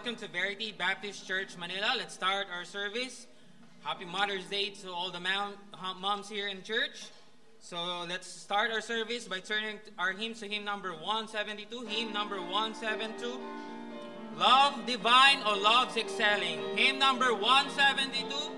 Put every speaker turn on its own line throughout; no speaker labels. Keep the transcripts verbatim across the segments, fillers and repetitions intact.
welcome to Verity Baptist Church, Manila. Let's start our service. Happy Mother's Day to all the mom, moms here in church. So let's start our service by turning our hymns to hymn number one seventy-two. Hymn number one seventy-two. Love Divine or Love's Excelling. Hymn number one seventy-two.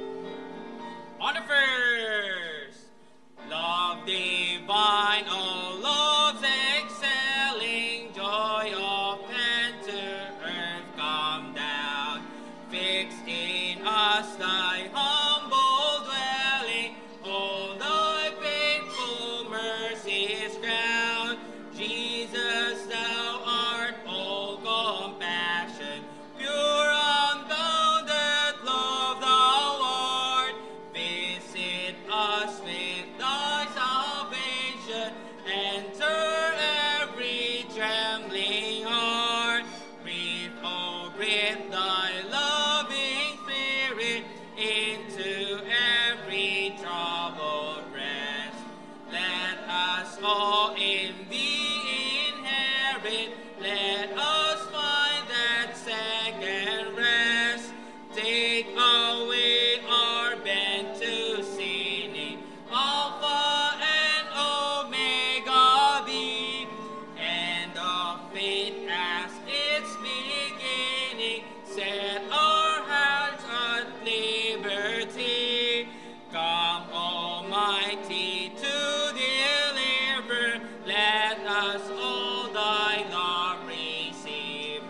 On the first. Love divine, oh love's excelling, joy of heaven to earth come down, fix in us thy humble dwelling, all thy faithful mercies crown. Jesus, thou art all compassion, pure unbounded love thou art, visit us with thy salvation, enter every trembling heart, breathe, oh breathe thy loving spirit into every troubled breast, let us all in thee inherit, let us find that second rest, take away our bent to sinning, Alpha and Omega thee, end of faith as its beginning, set our hearts at liberty, come Almighty to deliver, let us all thy love receive,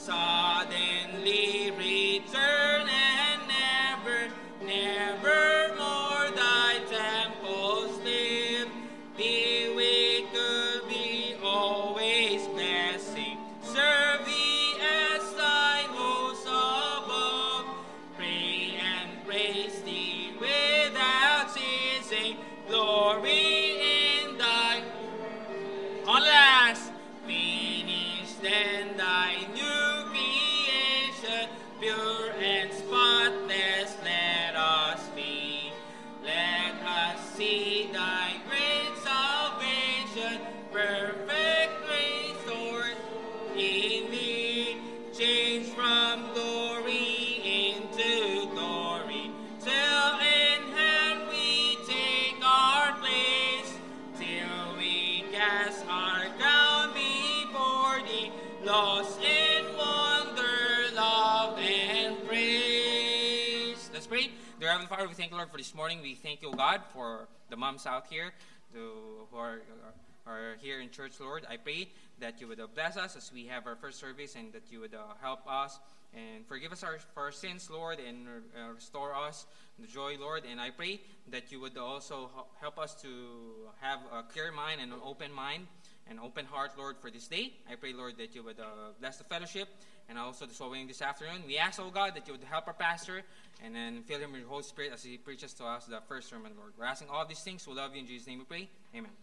suddenly return and never, never more thy temples live, be we could be always blessing, serve thee as thine host above, pray and praise thee without ceasing, glory in thy on last, finish then thy new creation, pure and spotless let us be, let us see thy great salvation, perfect grace Lord in thee, change from glory into glory, till in hand we take our place, till we cast our crown before thee, lost in wonder, love, and praise. Let's pray. Dear Heavenly Father, we thank you, Lord, for this morning. We thank you, God, for the moms out here to, who are, are here in church, Lord. I pray that you would uh, bless us as we have our first service, and that you would uh, help us and forgive us our, for our sins, Lord, and uh, restore us the joy, Lord. And I pray that you would also help us to have a clear mind and an open mind, an open heart, Lord, for this day. I pray, Lord, that you would uh, bless the fellowship and also the soul winning this afternoon. We ask, oh God, that you would help our pastor and then fill him with your Holy Spirit as he preaches to us the first sermon, Lord. We're asking all these things. We love you. In Jesus' name we pray. Amen.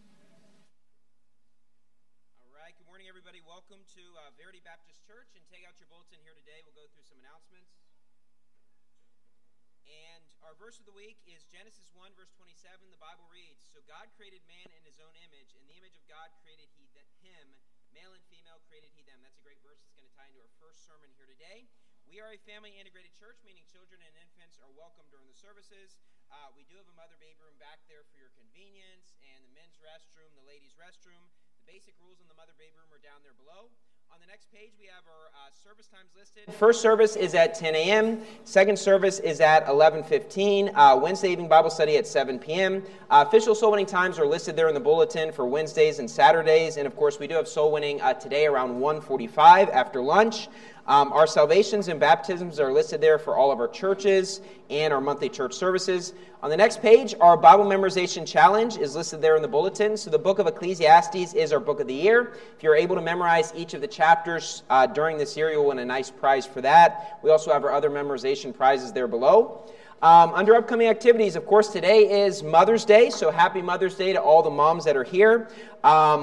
All right. Good morning, everybody. Welcome to uh, Verity Baptist Church. And take out your bulletin here today. We'll go through some announcements. And our verse of the week is Genesis one, verse twenty-seven. The Bible reads, "So God created man in his own image. In the image of God created he th- him. Male and female created he them." That's a great verse. It's going to tie into our first sermon here today. We are a family-integrated church, meaning children and infants are welcome during the services. Uh, we do have a mother-baby room back there for your convenience, and the men's restroom, the ladies' restroom. The basic rules in the mother-baby room are down there below. On the next page, we have our uh, service times listed.
First service is at ten a.m. Second service is at eleven fifteen. Uh, Wednesday evening Bible study at seven p.m. Uh, official soul winning times are listed there in the bulletin for Wednesdays and Saturdays. And, of course, we do have soul winning uh, today around one forty-five after lunch. Um, our salvations and baptisms are listed there for all of our churches and our monthly church services. On the next page, our Bible memorization challenge is listed there in the bulletin. So the book of Ecclesiastes is our book of the year. If you're able to memorize each of the chapters uh, during this year, you'll win a nice prize for that. We also have our other memorization prizes there below. Um, under upcoming activities, of course, today is Mother's Day, so happy Mother's Day to all the moms that are here. Um,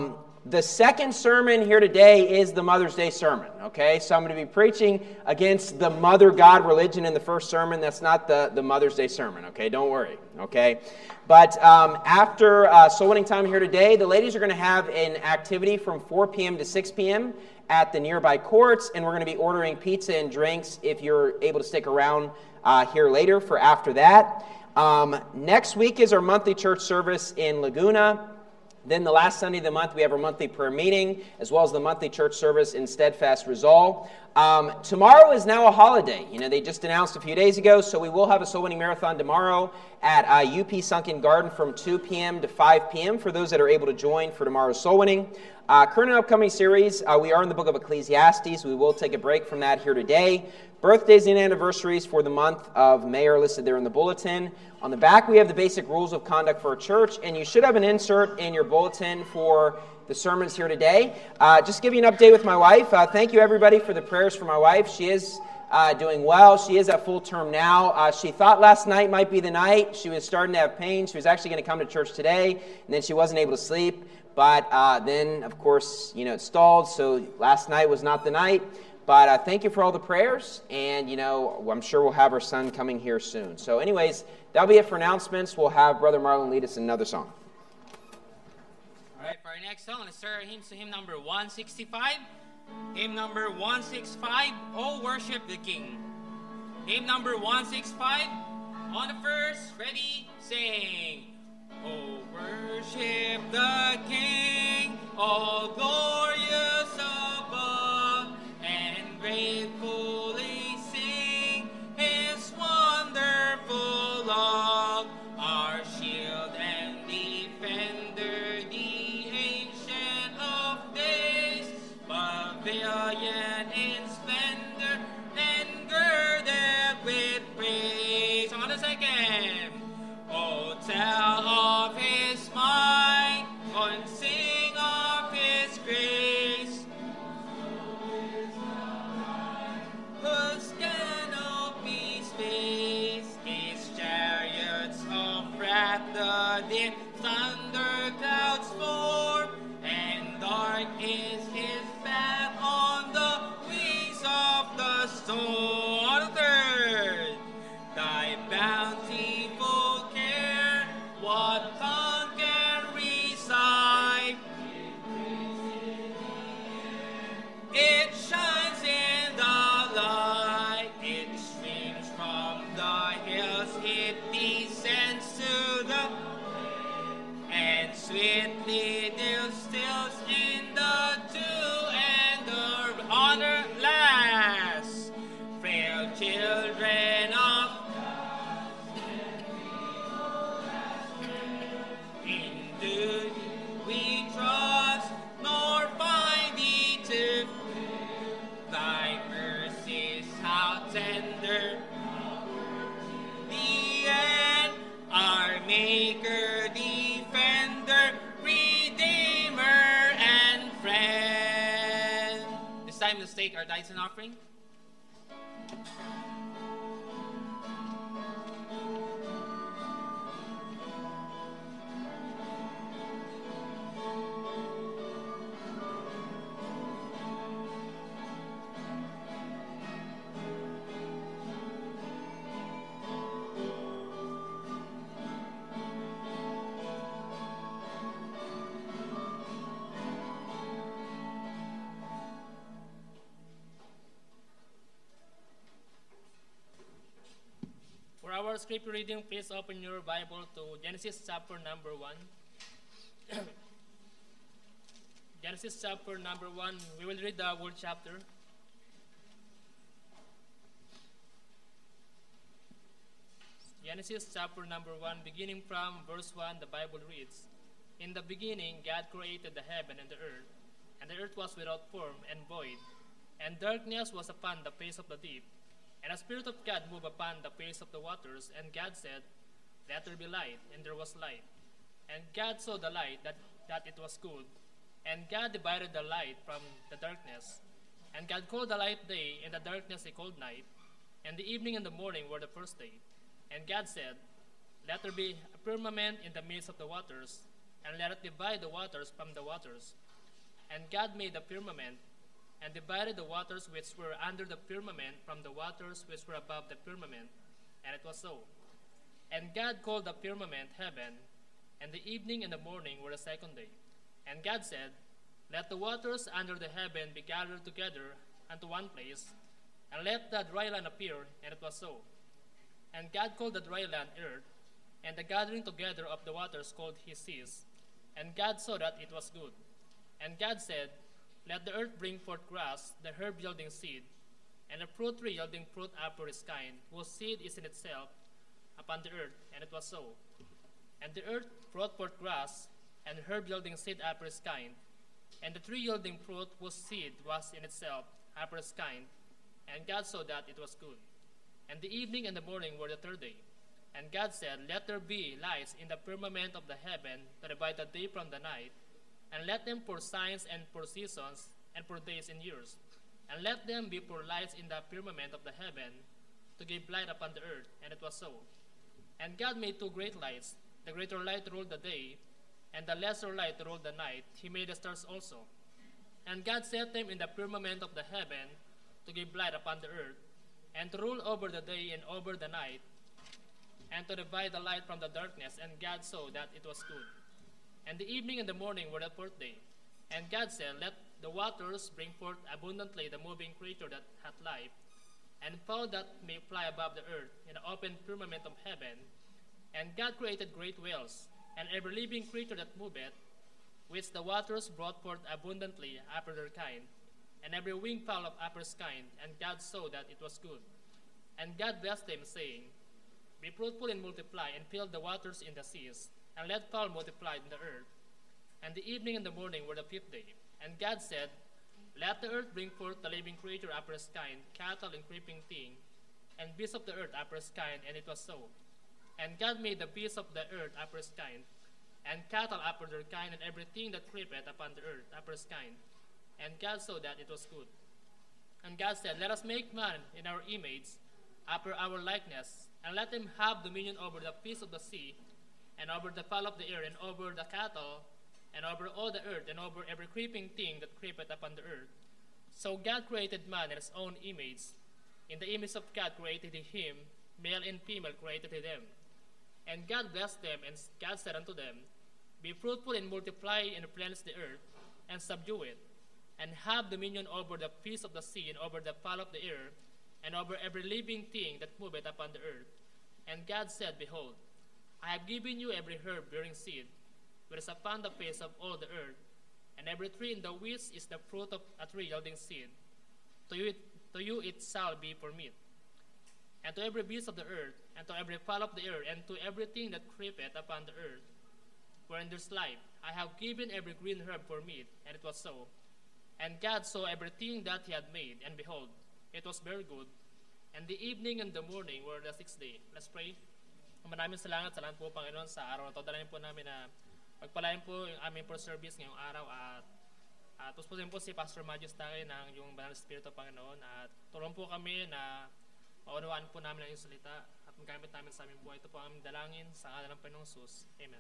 The second sermon here today is the Mother's Day sermon, okay? So I'm going to be preaching against the mother God religion in the first sermon. That's not the, the Mother's Day sermon, okay? Don't worry, okay? But um, after uh, soul winning time here today, the ladies are going to have an activity from four p.m. to six p.m. at the nearby courts, and we're going to be ordering pizza and drinks if you're able to stick around uh, here later for after that. Um, next week is our monthly church service in Laguna. Then the last Sunday of the month, we have our monthly prayer meeting, as well as the monthly church service in Steadfast Resolve. Um, tomorrow is now a holiday. You know, they just announced a few days ago, so we will have a soul winning marathon tomorrow at uh, U P Sunken Garden from two p.m. to five p.m. for those that are able to join for tomorrow's soul winning. Uh, current and upcoming series, uh, we are in the book of Ecclesiastes. We will take a break from that here today. Birthdays and anniversaries for the month of May are listed there in the bulletin. On the back, we have the basic rules of conduct for a church, and you should have an insert in your bulletin for the sermons here today. Uh, just to give you an update with my wife. Uh, thank you, everybody, for the prayers for my wife. She is uh, doing well. She is at full term now. Uh, she thought last night might be the night. She was starting to have pain. She was actually going to come to church today, and then she wasn't able to sleep. But uh, then, of course, you know, it stalled, so last night was not the night. But uh, thank you for all the prayers, and, you know, I'm sure we'll have our son coming here soon. So anyways, that'll be it for announcements. We'll have Brother Marlon lead us in another song.
All right, for our next song, let's start our hymns to hymn number one sixty-five. Hymn number one sixty-five, Oh Worship the King. Hymn number one sixty-five, on the first, ready, sing. Oh, worship the King, all glorious above, and gratefully sing His wonderful love. Our shield and defender, the Ancient of Days, pavilion in splendor, and girded with praise. On the second, oh, tell of His might, and sing of His grace, whose canopy space, His chariots of wrath, the deep thunder clouds form, and dark is His path on the wings of the storm. On the third, Thy bountiful care, what tongue can recite? It shines in the light, it streams from the hills, it descends to the, and sweetly distills in the dew and the honor last. Frail children of Indeed, we trust, nor find thee to Thy mercies, how tender the end, our Maker, Defender, Redeemer, and Friend. It's time to take our tithes and offering. For our scripture reading, please open your Bible to Genesis chapter number one. Genesis chapter number one, we will read the whole chapter. Genesis chapter number one, beginning from verse one, the Bible reads, In the beginning, God created the heaven and the earth, and the earth was without form and void, and darkness was upon the face of the deep. And the Spirit of God moved upon the face of the waters, and God said, Let there be light, and there was light. And God saw the light, that, that it was good. And God divided the light from the darkness. And God called the light day, and the darkness He called night. And the evening and the morning were the first day. And God said, Let there be a firmament in the midst of the waters, and let it divide the waters from the waters.
And God made the firmament, and divided the waters which were under the firmament from the waters which were above the firmament, and it was so. And God called the firmament heaven, and the evening and the morning were the second day. And God said, Let the waters under the heaven be gathered together unto one place, and let the dry land appear, and it was so. And God called the dry land earth, and the gathering together of the waters called he seas. And God saw that it was good. And God said, Let the earth bring forth grass, the herb yielding seed, and a fruit tree yielding fruit after its kind, whose seed is in itself upon the earth, and it was so. And the earth brought forth grass, and herb yielding seed after its kind, and the tree yielding fruit whose seed was in itself after its kind. And God saw that it was good. And the evening and the morning were the third day. And God said, Let there be lights in the firmament of the heaven to divide the day from the night, and let them for signs and for seasons and for days and years. And let them be for lights in the firmament of the heaven to give light upon the earth. And it was so. And God made two great lights. The greater light ruled the day, and the lesser light ruled the night. He made the stars also. And God set them in the firmament of the heaven to give light upon the earth, and to rule over the day and over the night, and to divide the light from the darkness. And God saw that it was good. And the evening and the morning were the fourth day. And God said, Let the waters bring forth abundantly the moving creature that hath life, and fowl that may fly above the earth in the open firmament of heaven. And God created great whales, and every living creature that moveth, which the waters brought forth abundantly after their kind, and every winged fowl of after his kind. And God saw that it was good. And God blessed them, saying, Be fruitful and multiply, and fill the waters in the seas, and let fowl multiply in the earth. And the evening and the morning were the fifth day. And God said, Let the earth bring forth the living creature after his kind, cattle and creeping thing, and beasts of the earth after his kind. And it was so. And God made the beasts of the earth after his kind, and cattle after their kind, and everything that creepeth upon the earth after his kind. And God saw that it was good. And God said, Let us make man in our image, after our likeness, and let him have dominion over the fish of the sea, and over the fowl of the air, and over the cattle, and over all the earth, and over every creeping thing that creepeth upon the earth. So God created man in his own image. In the image of God created he him, male and female created he them. And God blessed them, and God said unto them, Be fruitful and multiply, and replenish the earth, and subdue it, and have dominion over the fish of the sea, and over the fowl of the air, and over every living thing that moveth upon the earth. And God said, Behold, I have given you every herb bearing seed, which is upon the face of all the earth, and every tree in the which is the fruit of a tree yielding seed. To you, it, to you it shall be for meat. And to every beast of the earth, and to every fowl of the air, and to everything that creepeth upon the earth, wherein there is life, I have given every green herb for meat. And it was so. And God saw everything that he had made, and behold, it was very good. And the evening and the morning were the sixth day. Let's pray. Maraming salamat, salamat po Panginoon sa araw na ito. Dalangin po namin na pagpalain po yung aming first service ngayong araw at at puspusin po si Pastor Magius Takay ng yung Banal na Espiritu Panginoon at tulong po kami na maunawaan po namin ang iyong salita at magamit namin sa aming buhay. Ito po ang aming dalangin sa ngalan ng Panginoong Jesus. Amen.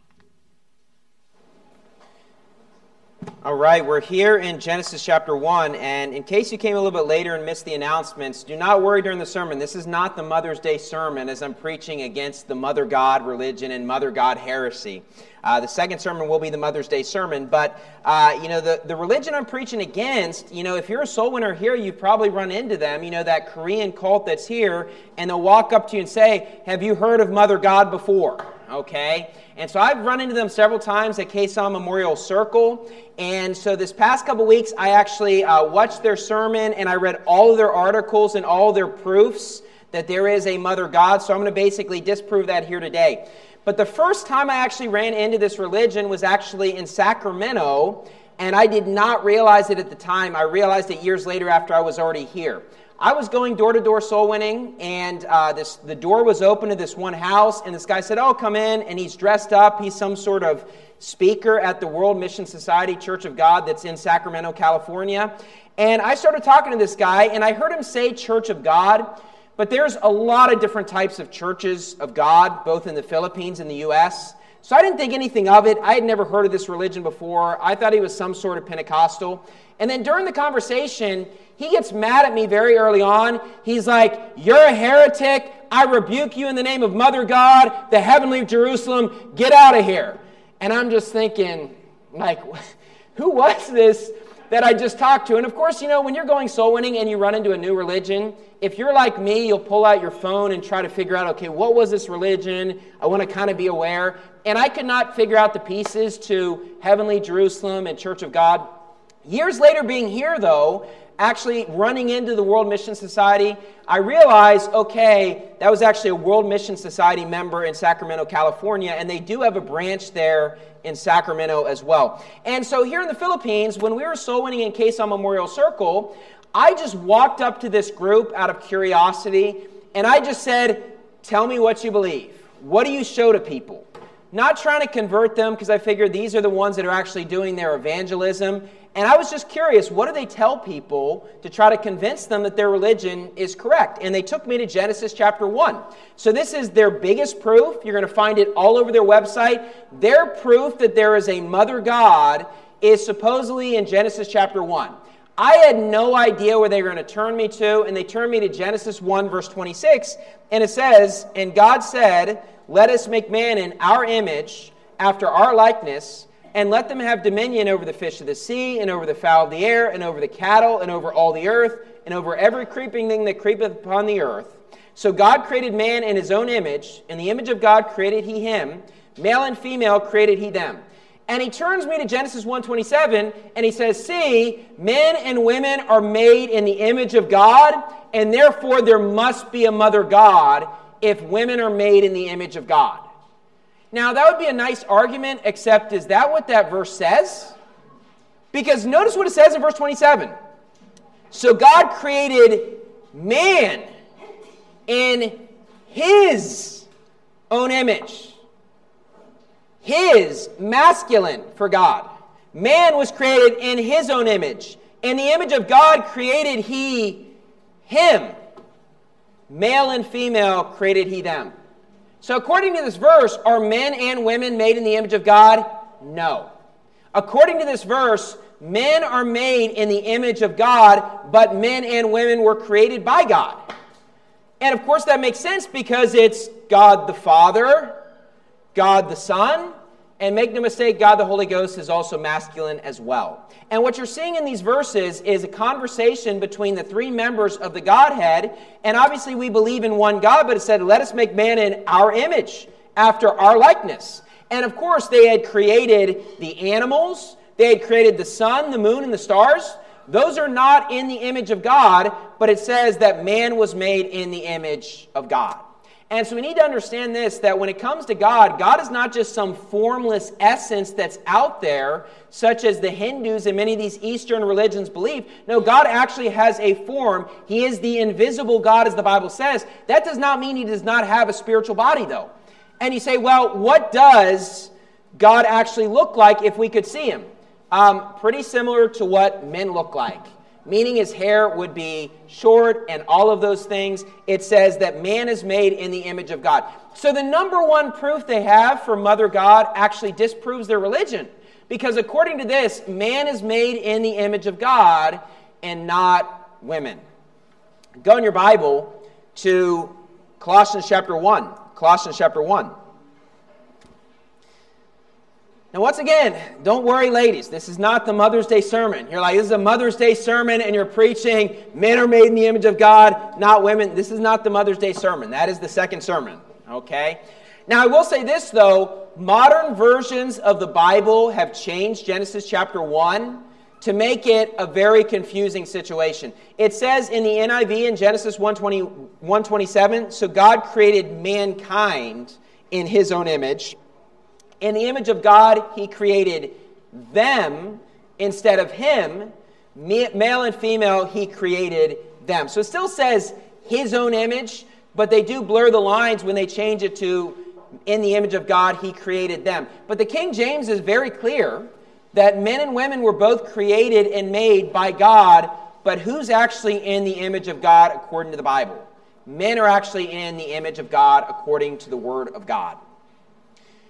All right, we're here in Genesis chapter one, and in case you came a little bit later and missed the announcements, do not worry during the sermon. This is not the Mother's Day sermon as I'm preaching against the Mother God religion and Mother God heresy. Uh, the second sermon will be the Mother's Day sermon, but, uh, you know, the, the religion I'm preaching against, you know, if you're a soul winner here, you've probably run into them, you know, that Korean cult that's here, and they'll walk up to you and say, have you heard of Mother God before? Okay? And so I've run into them several times at Kaesong Memorial Circle. And so this past couple weeks, I actually uh, watched their sermon and I read all of their articles and all of their proofs that there is a Mother God. So I'm going to basically disprove that here today. But the first time I actually ran into this religion was actually in Sacramento. And I did not realize it at the time. I realized it years later after I was already here. I was going door-to-door soul winning, and uh, this the door was open to this one house, and this guy said, oh, come in, and he's dressed up. He's some sort of speaker at the World Mission Society Church of God that's in Sacramento, California. And I started talking to this guy, and I heard him say Church of God, but there's a lot of different types of churches of God, both in the Philippines and the U S So I didn't think anything of it. I had never heard of this religion before. I thought he was some sort of Pentecostal. And then during the conversation, he gets mad at me very early on. He's like, "You're a heretic. I rebuke you in the name of Mother God, the heavenly Jerusalem. Get out of here." And I'm just thinking, like, who was this that I just talked to? And of course, you know, when you're going soul winning and you run into a new religion, if you're like me, you'll pull out your phone and try to figure out, okay, what was this religion? I want to kind of be aware. And I could not figure out the pieces to Heavenly Jerusalem and Church of God. Years later being here, though, actually running into the World Mission Society, I realized, okay, that was actually a World Mission Society member in Sacramento, California, and they do have a branch there in Sacramento as well. And so here in the Philippines, when we were soul winning in Quezon Memorial Circle, I just walked up to this group out of curiosity, and I just said, "Tell me what you believe. What do you show to people?" Not trying to convert them, because I figured these are the ones that are actually doing their evangelism. And I was just curious, what do they tell people to try to convince them that their religion is correct? And they took me to Genesis chapter one. So this is their biggest proof. You're going to find it all over their website. Their proof that there is a mother God is supposedly in Genesis chapter one. I had no idea where they were going to turn me to, and they turned me to Genesis one, verse twenty-six, and it says, "And God said, let us make man in our image, after our likeness, and let them have dominion over the fish of the sea, and over the fowl of the air, and over the cattle, and over all the earth, and over every creeping thing that creepeth upon the earth. So God created man in his own image. In the image of God created he him. Male and female created he them." And he turns me to Genesis one twenty-seven, and he says, "See, men and women are made in the image of God, and therefore there must be a mother God if women are made in the image of God." Now, that would be a nice argument, except is that what that verse says? Because notice what it says in verse twenty-seven. So God created man in his own image. His, masculine for God. Man was created in his own image. In the image of God created he him. Male and female created he them. So according to this verse, are men and women made in the image of God? No. According to this verse, men are made in the image of God, but men and women were created by God. And of course that makes sense because it's God the Father, God the Son, and make no mistake, God the Holy Ghost is also masculine as well. And what you're seeing in these verses is a conversation between the three members of the Godhead. And obviously we believe in one God, but it said, let us make man in our image, after our likeness. And of course they had created the animals. They had created the sun, the moon, and the stars. Those are not in the image of God, but it says that man was made in the image of God. And so we need to understand this, that when it comes to God, God is not just some formless essence that's out there, such as the Hindus and many of these Eastern religions believe. No, God actually has a form. He is the invisible God, as the Bible says. That does not mean he does not have a spiritual body, though. And you say, well, what does God actually look like if we could see him? Um, pretty similar to what men look like. Meaning his hair would be short and all of those things. It says that man is made in the image of God. So the number one proof they have for Mother God actually disproves their religion. Because according to this, man is made in the image of God and not women. Go in your Bible to Colossians chapter one. Colossians chapter one. Now, once again, don't worry, ladies. This is not the Mother's Day sermon. You're like, this is a Mother's Day sermon, and you're preaching, men are made in the image of God, not women. This is not the Mother's Day sermon. That is the second sermon, okay? Now, I will say this, though. Modern versions of the Bible have changed Genesis chapter one to make it a very confusing situation. It says in the N I V in Genesis one twenty-seven, so God created mankind in his own image. In the image of God, he created them instead of him. Male and female, he created them. So it still says his own image, but they do blur the lines when they change it to in the image of God, he created them. But the King James is very clear that men and women were both created and made by God, but who's actually in the image of God according to the Bible? Men are actually in the image of God according to the Word of God.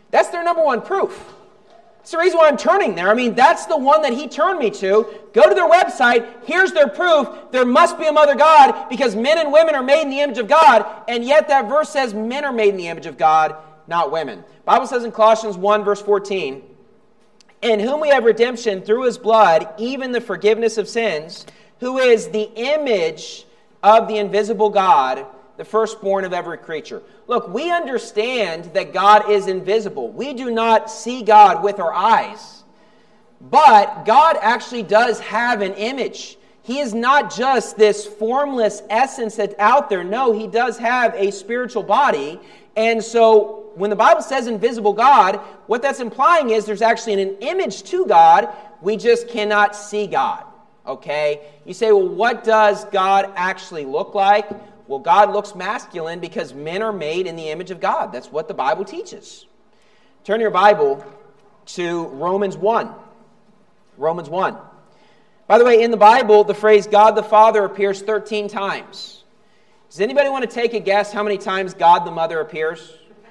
That's their number one proof. That's the reason why I'm turning there. I mean, that's the one that he turned me to. Go to their website. Here's their proof. There must be a mother God because men and women are made in the image of God. And yet that verse says men are made in the image of God, not women. The Bible says in Colossians one, verse fourteen, in whom we have redemption through his blood, even the forgiveness of sins, who is the image of the invisible God, the firstborn of every creature. Look, we understand that God is invisible. We do not see God with our eyes. But God actually does have an image. He is not just this formless essence that's out there. No, he does have a spiritual body. And so when the Bible says invisible God, what that's implying is there's actually an image to God. We just cannot see God. Okay? You say, well, what does God actually look like? Well, God looks masculine because men are made in the image of God. That's what the Bible teaches. Turn your Bible to Romans one. Romans one. By the way, in the Bible, the phrase God the Father appears thirteen times. Does anybody want to take a guess how many times God the Mother appears?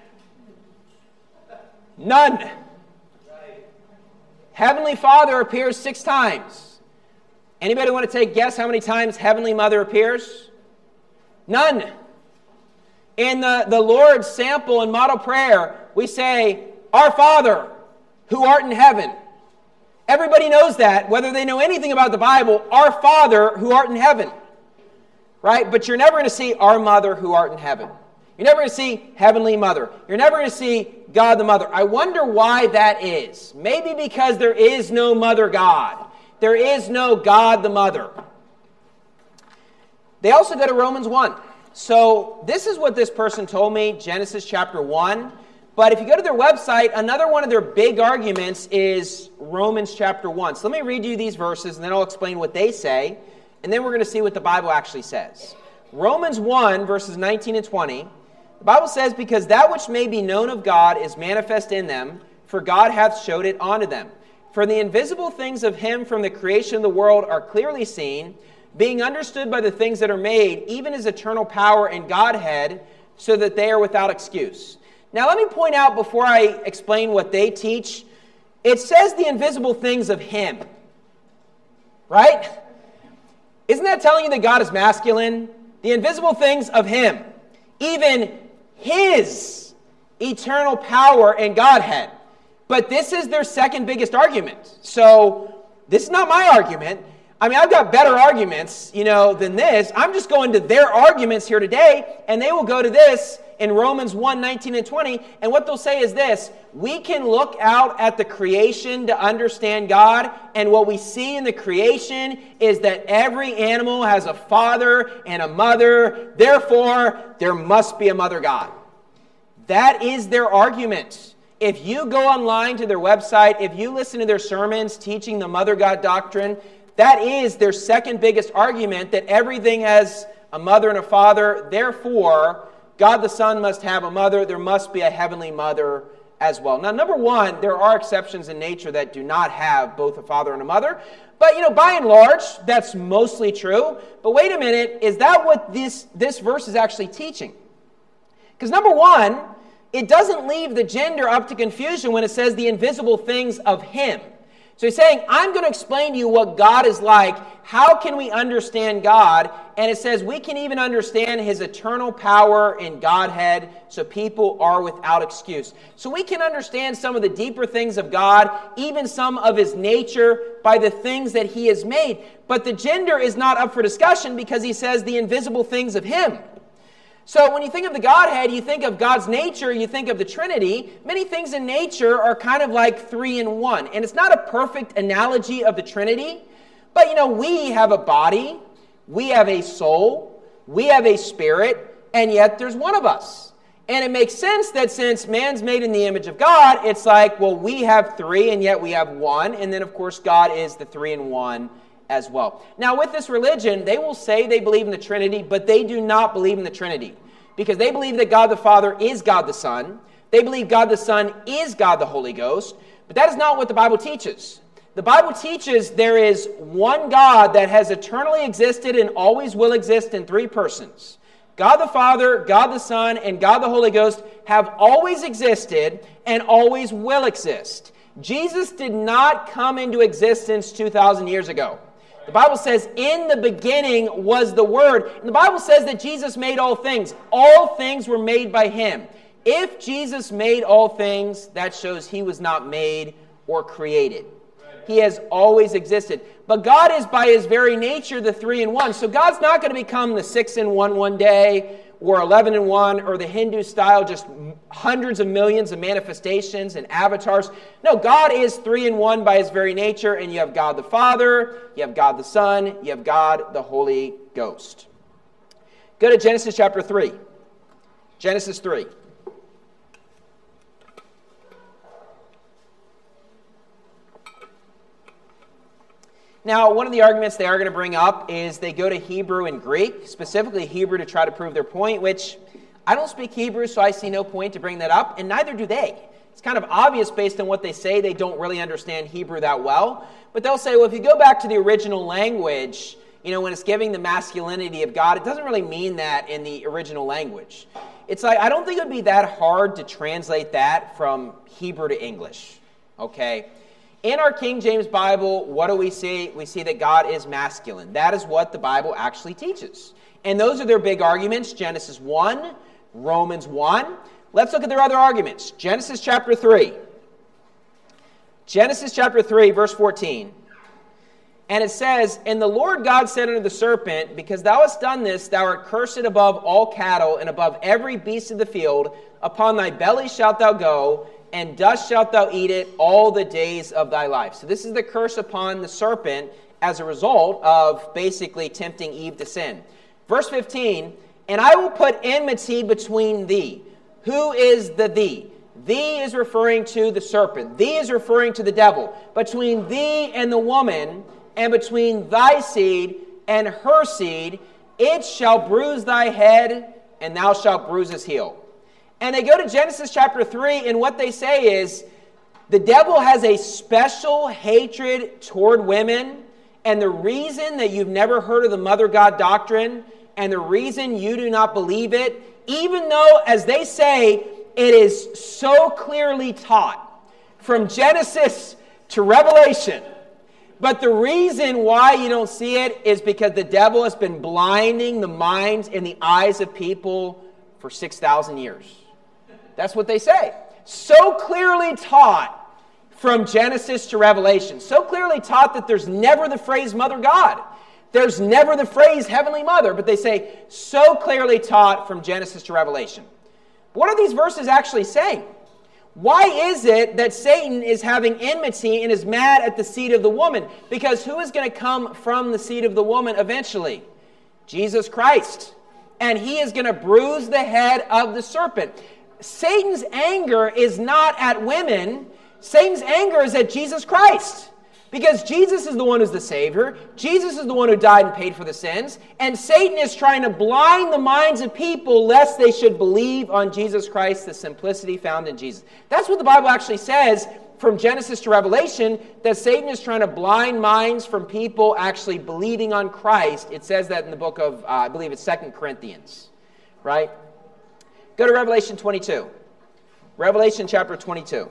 None. Heavenly Father appears six times. Anybody want to take a guess how many times Heavenly Mother appears? None. In the, the Lord's sample and model prayer, we say, Our Father, who art in heaven. Everybody knows that, whether they know anything about the Bible, Our Father, who art in heaven. Right? But you're never going to see Our Mother, who art in heaven. You're never going to see Heavenly Mother. You're never going to see God the Mother. I wonder why that is. Maybe because there is no Mother God. There is no God the Mother. They also go to Romans one. So this is what this person told me, Genesis chapter one. But if you go to their website, another one of their big arguments is Romans chapter one. So let me read you these verses, and then I'll explain what they say, and then we're going to see what the Bible actually says. Romans one, verses nineteen and twenty, the Bible says, because that which may be known of God is manifest in them, for God hath showed it unto them. For the invisible things of him from the creation of the world are clearly seen, being understood by the things that are made, even his eternal power and Godhead, so that they are without excuse. Now let me point out before I explain what they teach, it says the invisible things of him. Right? Isn't that telling you that God is masculine? The invisible things of him. Even his eternal power and Godhead. But this is their second biggest argument. So this is not my argument. I mean, I've got better arguments, you know, than this. I'm just going to their arguments here today, and they will go to this in Romans one, nineteen and twenty, and what they'll say is this: we can look out at the creation to understand God, and what we see in the creation is that every animal has a father and a mother, therefore there must be a mother God. That is their argument. If you go online to their website, if you listen to their sermons teaching the mother God doctrine, that is their second biggest argument, that everything has a mother and a father. Therefore, God the Son must have a mother. There must be a heavenly mother as well. Now, number one, there are exceptions in nature that do not have both a father and a mother. But, you know, by and large, that's mostly true. But wait a minute, is that what this, this verse is actually teaching? Because number one, it doesn't leave the gender up to confusion when it says the invisible things of him. So he's saying, I'm going to explain to you what God is like. How can we understand God? And it says we can even understand his eternal power and Godhead, so people are without excuse. So we can understand some of the deeper things of God, even some of his nature, by the things that he has made. But the gender is not up for discussion because he says the invisible things of him. So when you think of the Godhead, you think of God's nature, you think of the Trinity. Many things in nature are kind of like three in one. And it's not a perfect analogy of the Trinity. But, you know, we have a body, we have a soul, we have a spirit, and yet there's one of us. And it makes sense that since man's made in the image of God, it's like, well, we have three, and yet we have one. And then, of course, God is the three in one as well. Now, with this religion, they will say they believe in the Trinity, but they do not believe in the Trinity. Because they believe that God the Father is God the Son. They believe God the Son is God the Holy Ghost. But that is not what the Bible teaches. The Bible teaches there is one God that has eternally existed and always will exist in three persons. God the Father, God the Son, and God the Holy Ghost have always existed and always will exist. Jesus did not come into existence two thousand years ago. The Bible says, in the beginning was the Word. And the Bible says that Jesus made all things. All things were made by Him. If Jesus made all things, that shows He was not made or created. He has always existed. But God is by His very nature the three in one. So God's not going to become the six in one one day, or eleven in one, or the Hindu style, just hundreds of millions of manifestations and avatars. No, God is three in one by His very nature, and you have God the Father, you have God the Son, you have God the Holy Ghost. Go to Genesis chapter three. Genesis three. Now, one of the arguments they are going to bring up is they go to Hebrew and Greek, specifically Hebrew to try to prove their point, which I don't speak Hebrew, so I see no point to bring that up, and neither do they. It's kind of obvious based on what they say. They don't really understand Hebrew that well. But they'll say, well, if you go back to the original language, you know, when it's giving the masculinity of God, it doesn't really mean that in the original language. It's like, I don't think it would be that hard to translate that from Hebrew to English, okay? In our King James Bible, what do we see? We see that God is masculine. That is what the Bible actually teaches. And those are their big arguments, Genesis one, Romans one. Let's look at their other arguments. Genesis chapter three. Genesis chapter three, verse fourteen. And it says, And the Lord God said unto the serpent, Because thou hast done this, thou art cursed above all cattle, and above every beast of the field. Upon thy belly shalt thou go, and dust shalt thou eat it all the days of thy life. So this is the curse upon the serpent as a result of basically tempting Eve to sin. Verse fifteen, And I will put enmity between thee. Who is the thee? Thee is referring to the serpent. Thee is referring to the devil. Between thee and the woman, and between thy seed and her seed, it shall bruise thy head, and thou shalt bruise his heel. And they go to Genesis chapter three, and what they say is, the devil has a special hatred toward women, and the reason that you've never heard of the Mother God doctrine, and the reason you do not believe it, even though, as they say, it is so clearly taught from Genesis to Revelation, but the reason why you don't see it is because the devil has been blinding the minds and the eyes of people for six thousand years. That's what they say. So clearly taught from Genesis to Revelation. So clearly taught that there's never the phrase Mother God. There's never the phrase Heavenly Mother. But they say, so clearly taught from Genesis to Revelation. What are these verses actually saying? Why is it that Satan is having enmity and is mad at the seed of the woman? Because who is going to come from the seed of the woman eventually? Jesus Christ. And he is going to bruise the head of the serpent. Satan's anger is not at women. Satan's anger is at Jesus Christ. Because Jesus is the one who's the Savior. Jesus is the one who died and paid for the sins. And Satan is trying to blind the minds of people lest they should believe on Jesus Christ, the simplicity found in Jesus. That's what the Bible actually says from Genesis to Revelation, that Satan is trying to blind minds from people actually believing on Christ. It says that in the book of, uh, I believe it's Second Corinthians, right? Go to Revelation twenty-two. Revelation chapter twenty-two.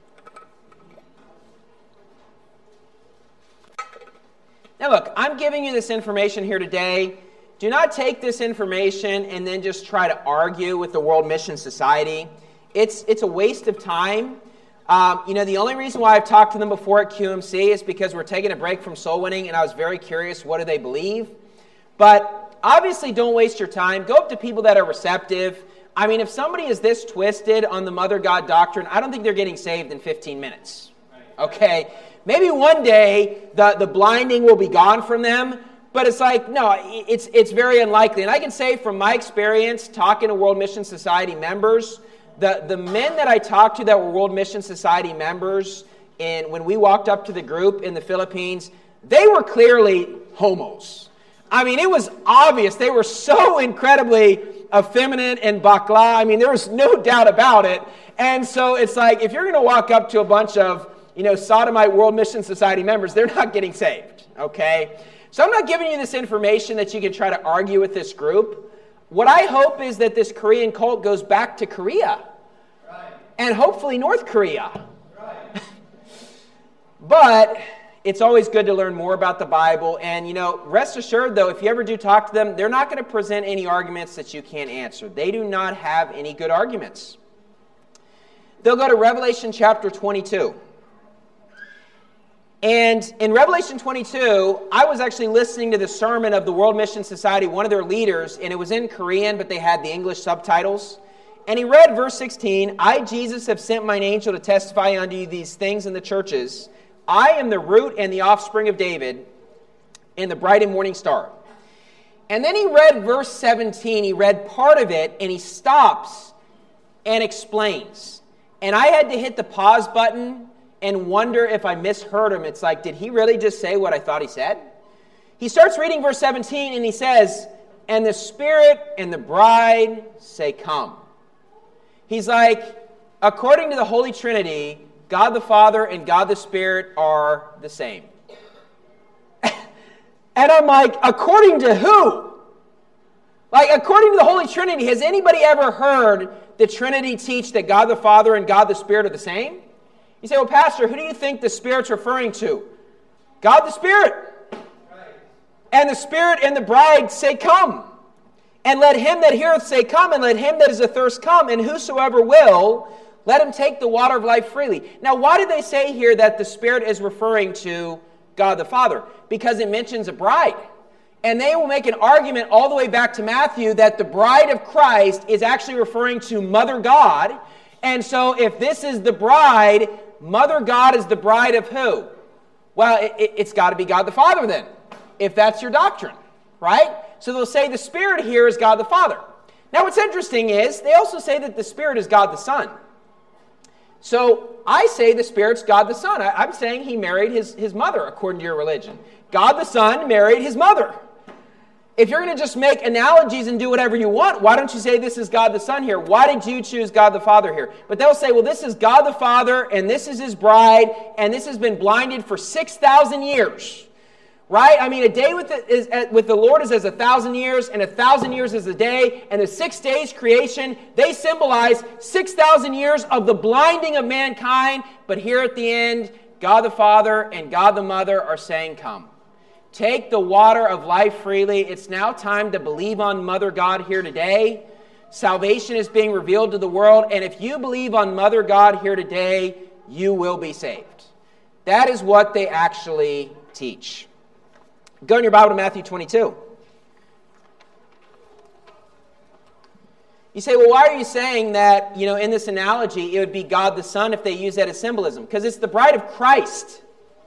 Now look, I'm giving you this information here today. Do not take this information and then just try to argue with the World Mission Society. It's, it's a waste of time. Um, you know, the only reason why I've talked to them before at Q M C is because we're taking a break from soul winning, and I was very curious, what do they believe? But obviously don't waste your time. Go up to people that are receptive. I mean, if somebody is this twisted on the Mother God doctrine, I don't think they're getting saved in fifteen minutes. Okay? Maybe one day the, the blinding will be gone from them, but it's like, no, it's, it's very unlikely. And I can say from my experience talking to World Mission Society members, the, the men that I talked to that were World Mission Society members, and when we walked up to the group in the Philippines, they were clearly homos. I mean, it was obvious. They were so incredibly effeminate and bakla. I mean, there was no doubt about it. And so it's like, if you're going to walk up to a bunch of, you know, sodomite World Mission Society members, they're not getting saved, okay? So I'm not giving you this information that you can try to argue with this group. what I hope is that this Korean cult goes back to Korea. Right. And hopefully North Korea. Right. But it's always good to learn more about the Bible. And, you know, rest assured, though, if you ever do talk to them, they're not going to present any arguments that you can't answer. They do not have any good arguments. They'll go to Revelation chapter twenty-two. And in Revelation twenty-two, I was actually listening to the sermon of the World Mission Society, one of their leaders, and it was in Korean, but they had the English subtitles. And he read verse sixteen, I, Jesus, have sent mine angel to testify unto you these things in the churches. I am the root and the offspring of David, and the bright and morning star. And then he read verse seventeen, he read part of it, and he stops and explains. And I had to hit the pause button and wonder if I misheard him. It's like, did he really just say what I thought he said? He starts reading verse seventeen, and he says, and the Spirit and the bride say, come. He's like, according to the Holy Trinity, God the Father and God the Spirit are the same. And I'm like, according to who? Like, according to the Holy Trinity, has anybody ever heard the Trinity teach that God the Father and God the Spirit are the same? You say, well, Pastor, who do you think the Spirit's referring to? God the Spirit. Right. And the Spirit and the bride say, come. And let him that heareth say, come, and let him that is athirst come, and whosoever will, let him take the water of life freely. Now, why did they say here that the Spirit is referring to God the Father? Because it mentions a bride. And they will make an argument all the way back to Matthew that the bride of Christ is actually referring to Mother God. And so if this is the bride, Mother God is the bride of who? Well, it, it, it's got to be God the Father then, if that's your doctrine, right? So they'll say the Spirit here is God the Father. Now what's interesting is they also say that the Spirit is God the Son. So I say the Spirit's God the Son. I, I'm saying he married his, his mother according to your religion. God the Son married his mother. If you're going to just make analogies and do whatever you want, why don't you say this is God the Son here? Why did you choose God the Father here? But they'll say, well, this is God the Father, and this is his bride, and this has been blinded for six thousand years. Right? I mean, a day with the, is, with the Lord is as a thousand years, and a thousand years is a day, and the six days creation, they symbolize six thousand years of the blinding of mankind. But here at the end, God the Father and God the Mother are saying, come. Take the water of life freely. It's now time to believe on Mother God here today. Salvation is being revealed to the world, and if you believe on Mother God here today, you will be saved. That is what they actually teach. Go in your Bible to Matthew twenty-two. You say, well, why are you saying that, you know, in this analogy, it would be God the Son if they use that as symbolism? Because it's the bride of Christ.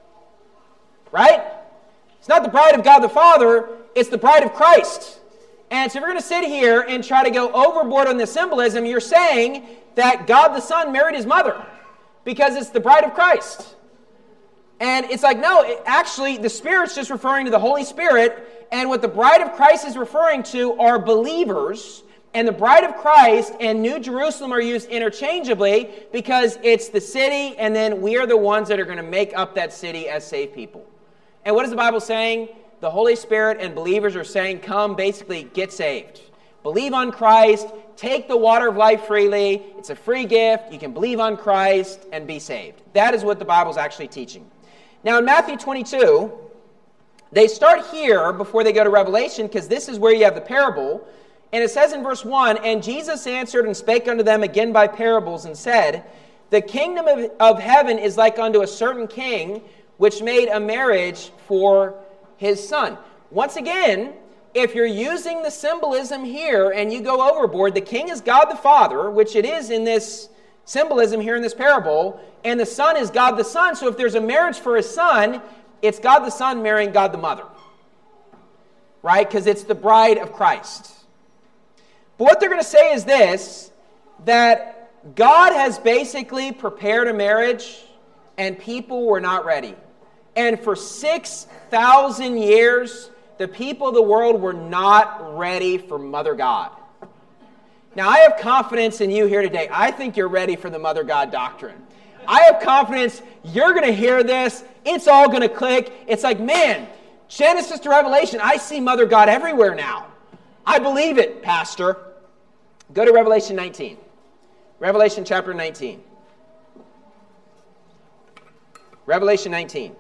Right? It's not the bride of God the Father, it's the bride of Christ. And so if you're going to sit here and try to go overboard on the symbolism, you're saying that God the Son married his mother because it's the bride of Christ. And it's like, no, it, actually, the Spirit's just referring to the Holy Spirit, and what the bride of Christ is referring to are believers, and the bride of Christ and New Jerusalem are used interchangeably because it's the city, and then we are the ones that are going to make up that city as saved people. And what is the Bible saying? The Holy Spirit and believers are saying, come, basically, get saved. Believe on Christ, take the water of life freely. It's a free gift. You can believe on Christ and be saved. That is what the Bible is actually teaching. Now in Matthew twenty-two, they start here before they go to Revelation because this is where you have the parable. And it says in verse one, and Jesus answered and spake unto them again by parables and said, the kingdom of, of heaven is like unto a certain king which made a marriage for his son. Once again, if you're using the symbolism here and you go overboard, the king is God the Father, which it is in this symbolism here in this parable, and the Son is God the Son. So if there's a marriage for his son, it's God the Son marrying God the Mother. Right? Because it's the bride of Christ. But what they're going to say is this, that God has basically prepared a marriage and people were not ready. And for six thousand years, the people of the world were not ready for Mother God. Now, I have confidence in you here today. I think you're ready for the Mother God doctrine. I have confidence you're going to hear this. It's all going to click. It's like, man, Genesis to Revelation, I see Mother God everywhere now. I believe it, Pastor. Go to Revelation nineteen. Revelation chapter nineteen. Revelation nineteen.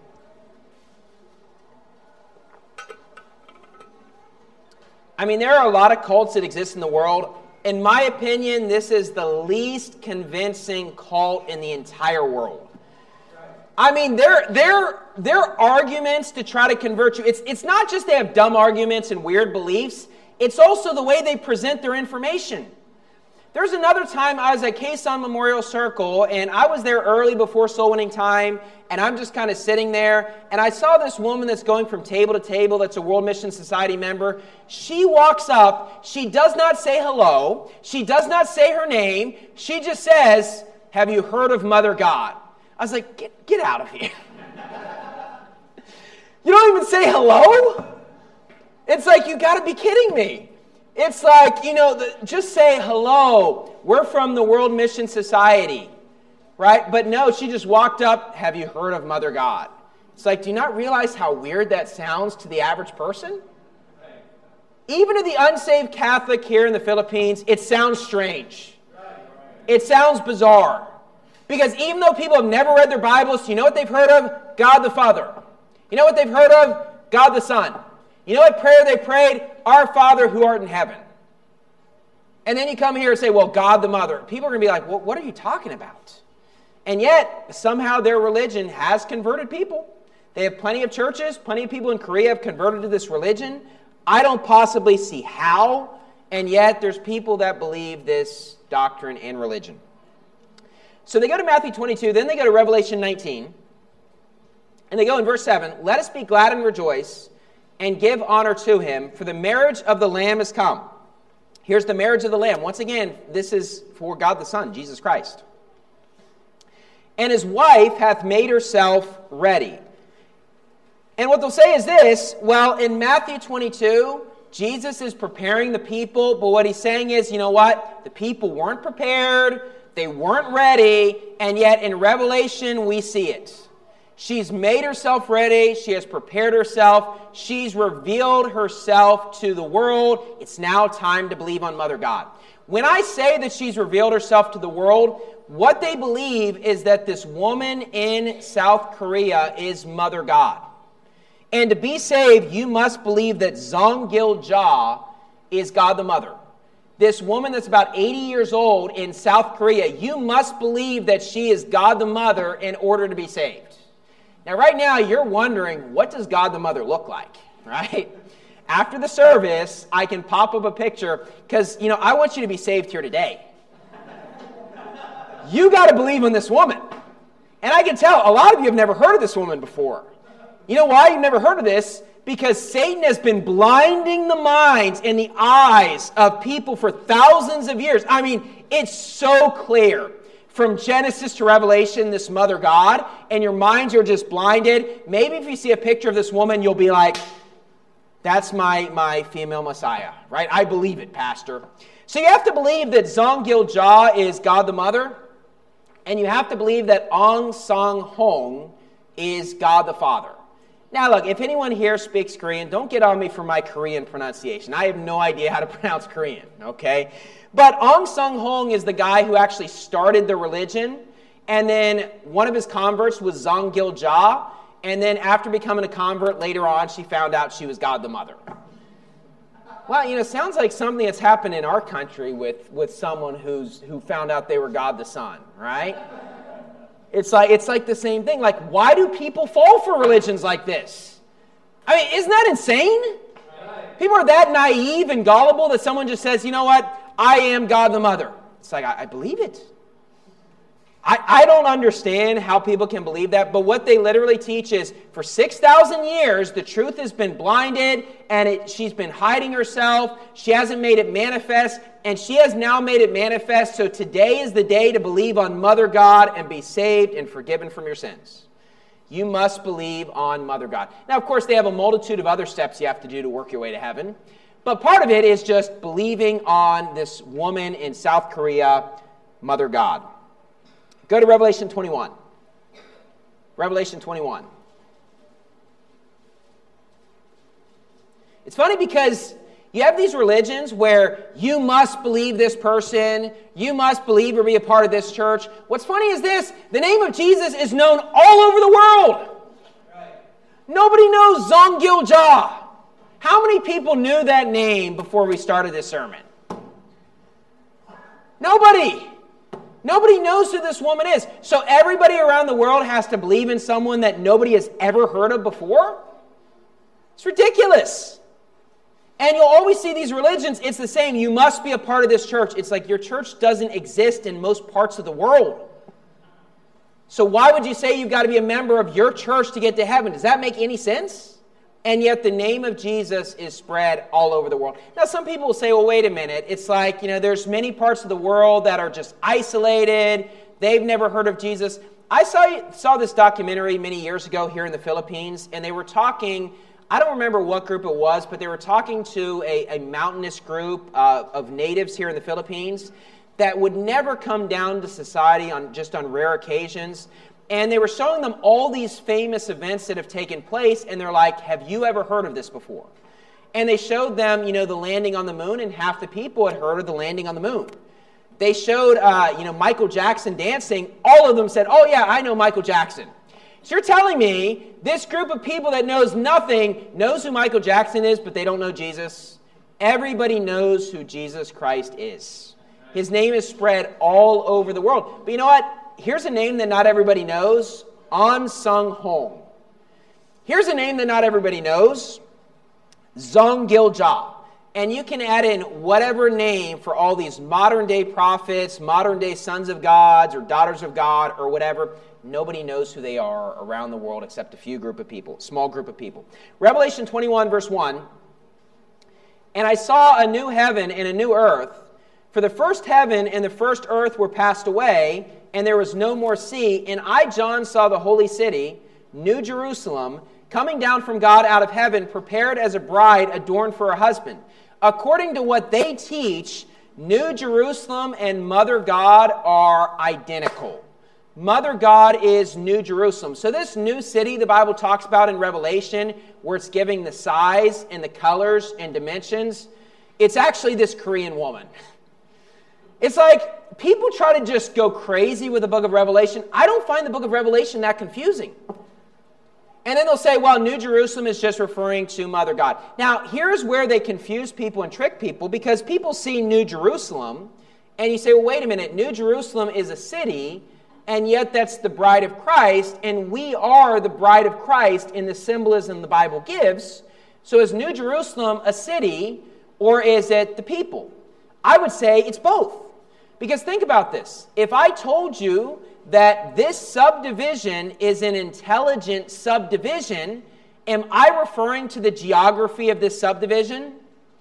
I mean, there are a lot of cults that exist in the world. In my opinion, this is the least convincing cult in the entire world. I mean, their their their arguments to try to convert you, it's it's not just they have dumb arguments and weird beliefs, it's also the way they present their information. There's another time I was at Quezon Memorial Circle, and I was there early before soul winning time, and I'm just kind of sitting there, and I saw this woman that's going from table to table that's a World Mission Society member. She walks up, she does not say hello, she does not say her name, she just says, "Have you heard of Mother God?" I was like, get, get out of here. You don't even say hello? It's like, you got to be kidding me. It's like, you know, the, just say hello. We're from the World Mission Society, right? But no, she just walked up, "Have you heard of Mother God?" It's like, do you not realize how weird that sounds to the average person? Even to the unsaved Catholic here in the Philippines, it sounds strange. It sounds bizarre. Because even though people have never read their Bibles, you know what they've heard of? God the Father. You know what they've heard of? God the Son. You know what prayer they prayed? "Our Father who art in heaven." And then you come here and say, "Well, God the Mother." People are going to be like, well, what are you talking about? And yet, somehow their religion has converted people. They have plenty of churches. Plenty of people in Korea have converted to this religion. I don't possibly see how. And yet, there's people that believe this doctrine and religion. So they go to Matthew twenty-two, then they go to Revelation nineteen. And they go in verse seven, "Let us be glad and rejoice and give honor to him, for the marriage of the Lamb is come." Here's the marriage of the Lamb. Once again, this is for God the Son, Jesus Christ. "And his wife hath made herself ready." And what they'll say is this, well, in Matthew twenty-two, Jesus is preparing the people, but what he's saying is, you know what? The people weren't prepared, they weren't ready, and yet in Revelation we see it. She's made herself ready. She has prepared herself. She's revealed herself to the world. It's now time to believe on Mother God. When I say that she's revealed herself to the world, what they believe is that this woman in South Korea is Mother God. And to be saved, you must believe that Songgil-ja is God the Mother. This woman that's about eighty years old in South Korea, you must believe that she is God the Mother in order to be saved. Now, right now, you're wondering, what does God the Mother look like, right? After the service, I can pop up a picture because, you know, I want you to be saved here today. You got to believe in this woman. And I can tell, a lot of you have never heard of this woman before. You know why you've never heard of this? Because Satan has been blinding the minds and the eyes of people for thousands of years. I mean, it's so clear. From Genesis to Revelation, this Mother God, and your minds are just blinded. Maybe if you see a picture of this woman, you'll be like, that's my, my female Messiah, right? I believe it, Pastor. So you have to believe that Songgil-ja is God the Mother, and you have to believe that Ong Sang-hong is God the Father. Now look, if anyone here speaks Korean, don't get on me for my Korean pronunciation. I have no idea how to pronounce Korean, okay? But Ong Sang-hong is the guy who actually started the religion, and then one of his converts was Songgil-ja, and then after becoming a convert later on, she found out she was God the Mother. Well, you know, sounds like something that's happened in our country with, with someone who's who found out they were God the Son, right? It's like it's like the same thing. Like, why do people fall for religions like this? I mean, isn't that insane? People are that naive and gullible that someone just says, you know what? I am God the Mother. It's like, I, I believe it. I, I don't understand how people can believe that, but what they literally teach is for six thousand years, the truth has been blinded, and it, she's been hiding herself. She hasn't made it manifest, and she has now made it manifest, so today is the day to believe on Mother God and be saved and forgiven from your sins. You must believe on Mother God. Now, of course, they have a multitude of other steps you have to do to work your way to heaven. But part of it is just believing on this woman in South Korea, Mother God. Go to Revelation twenty-one. Revelation twenty-one. It's funny because, You have these religions where you must believe this person, you must believe or be a part of this church. What's funny is this, the name of Jesus is known all over the world. Right. Nobody knows Zongil Jah. How many people knew that name before we started this sermon? Nobody. Nobody knows who this woman is. So everybody around the world has to believe in someone that nobody has ever heard of before? It's ridiculous. And you'll always see these religions, it's the same. You must be a part of this church. It's like your church doesn't exist in most parts of the world. So why would you say you've got to be a member of your church to get to heaven? Does that make any sense? And yet the name of Jesus is spread all over the world. Now some people will say, well, wait a minute. It's like, you know, there's many parts of the world that are just isolated. They've never heard of Jesus. I saw, saw this documentary many years ago here in the Philippines, and they were talking... I don't remember what group it was, but they were talking to a, a mountainous group uh, of natives here in the Philippines that would never come down to society on just on rare occasions. And they were showing them all these famous events that have taken place, and they're like, have you ever heard of this before? And they showed them, you know, the landing on the moon, and half the people had heard of the landing on the moon. They showed, uh, you know, Michael Jackson dancing. All of them said, oh yeah, I know Michael Jackson. So you're telling me this group of people that knows nothing knows who Michael Jackson is, but they don't know Jesus? Everybody knows who Jesus Christ is. His name is spread all over the world. But you know what? Here's a name that not everybody knows. An Sung Hong. Here's a name that not everybody knows. Zongil Jah. And you can add in whatever name for all these modern day prophets, modern day sons of gods or daughters of God or whatever. Nobody knows who they are around the world except a few group of people, small group of people. Revelation twenty-one, verse one. And I saw a new heaven and a new earth. For the first heaven and the first earth were passed away, and there was no more sea. And I, John, saw the holy city, New Jerusalem, coming down from God out of heaven, prepared as a bride adorned for her husband. According to what they teach, New Jerusalem and Mother God are identical. Mother God is New Jerusalem. So this new city the Bible talks about in Revelation, where it's giving the size and the colors and dimensions, it's actually this Korean woman. It's like people try to just go crazy with the book of Revelation. I don't find the book of Revelation that confusing. And then they'll say, well, New Jerusalem is just referring to Mother God. Now, here's where they confuse people and trick people, because people see New Jerusalem, and you say, well, wait a minute, New Jerusalem is a city, and yet that's the bride of Christ, and we are the bride of Christ in the symbolism the Bible gives. So is New Jerusalem a city, or is it the people? I would say it's both. Because think about this. If I told you that this subdivision is an intelligent subdivision, am I referring to the geography of this subdivision?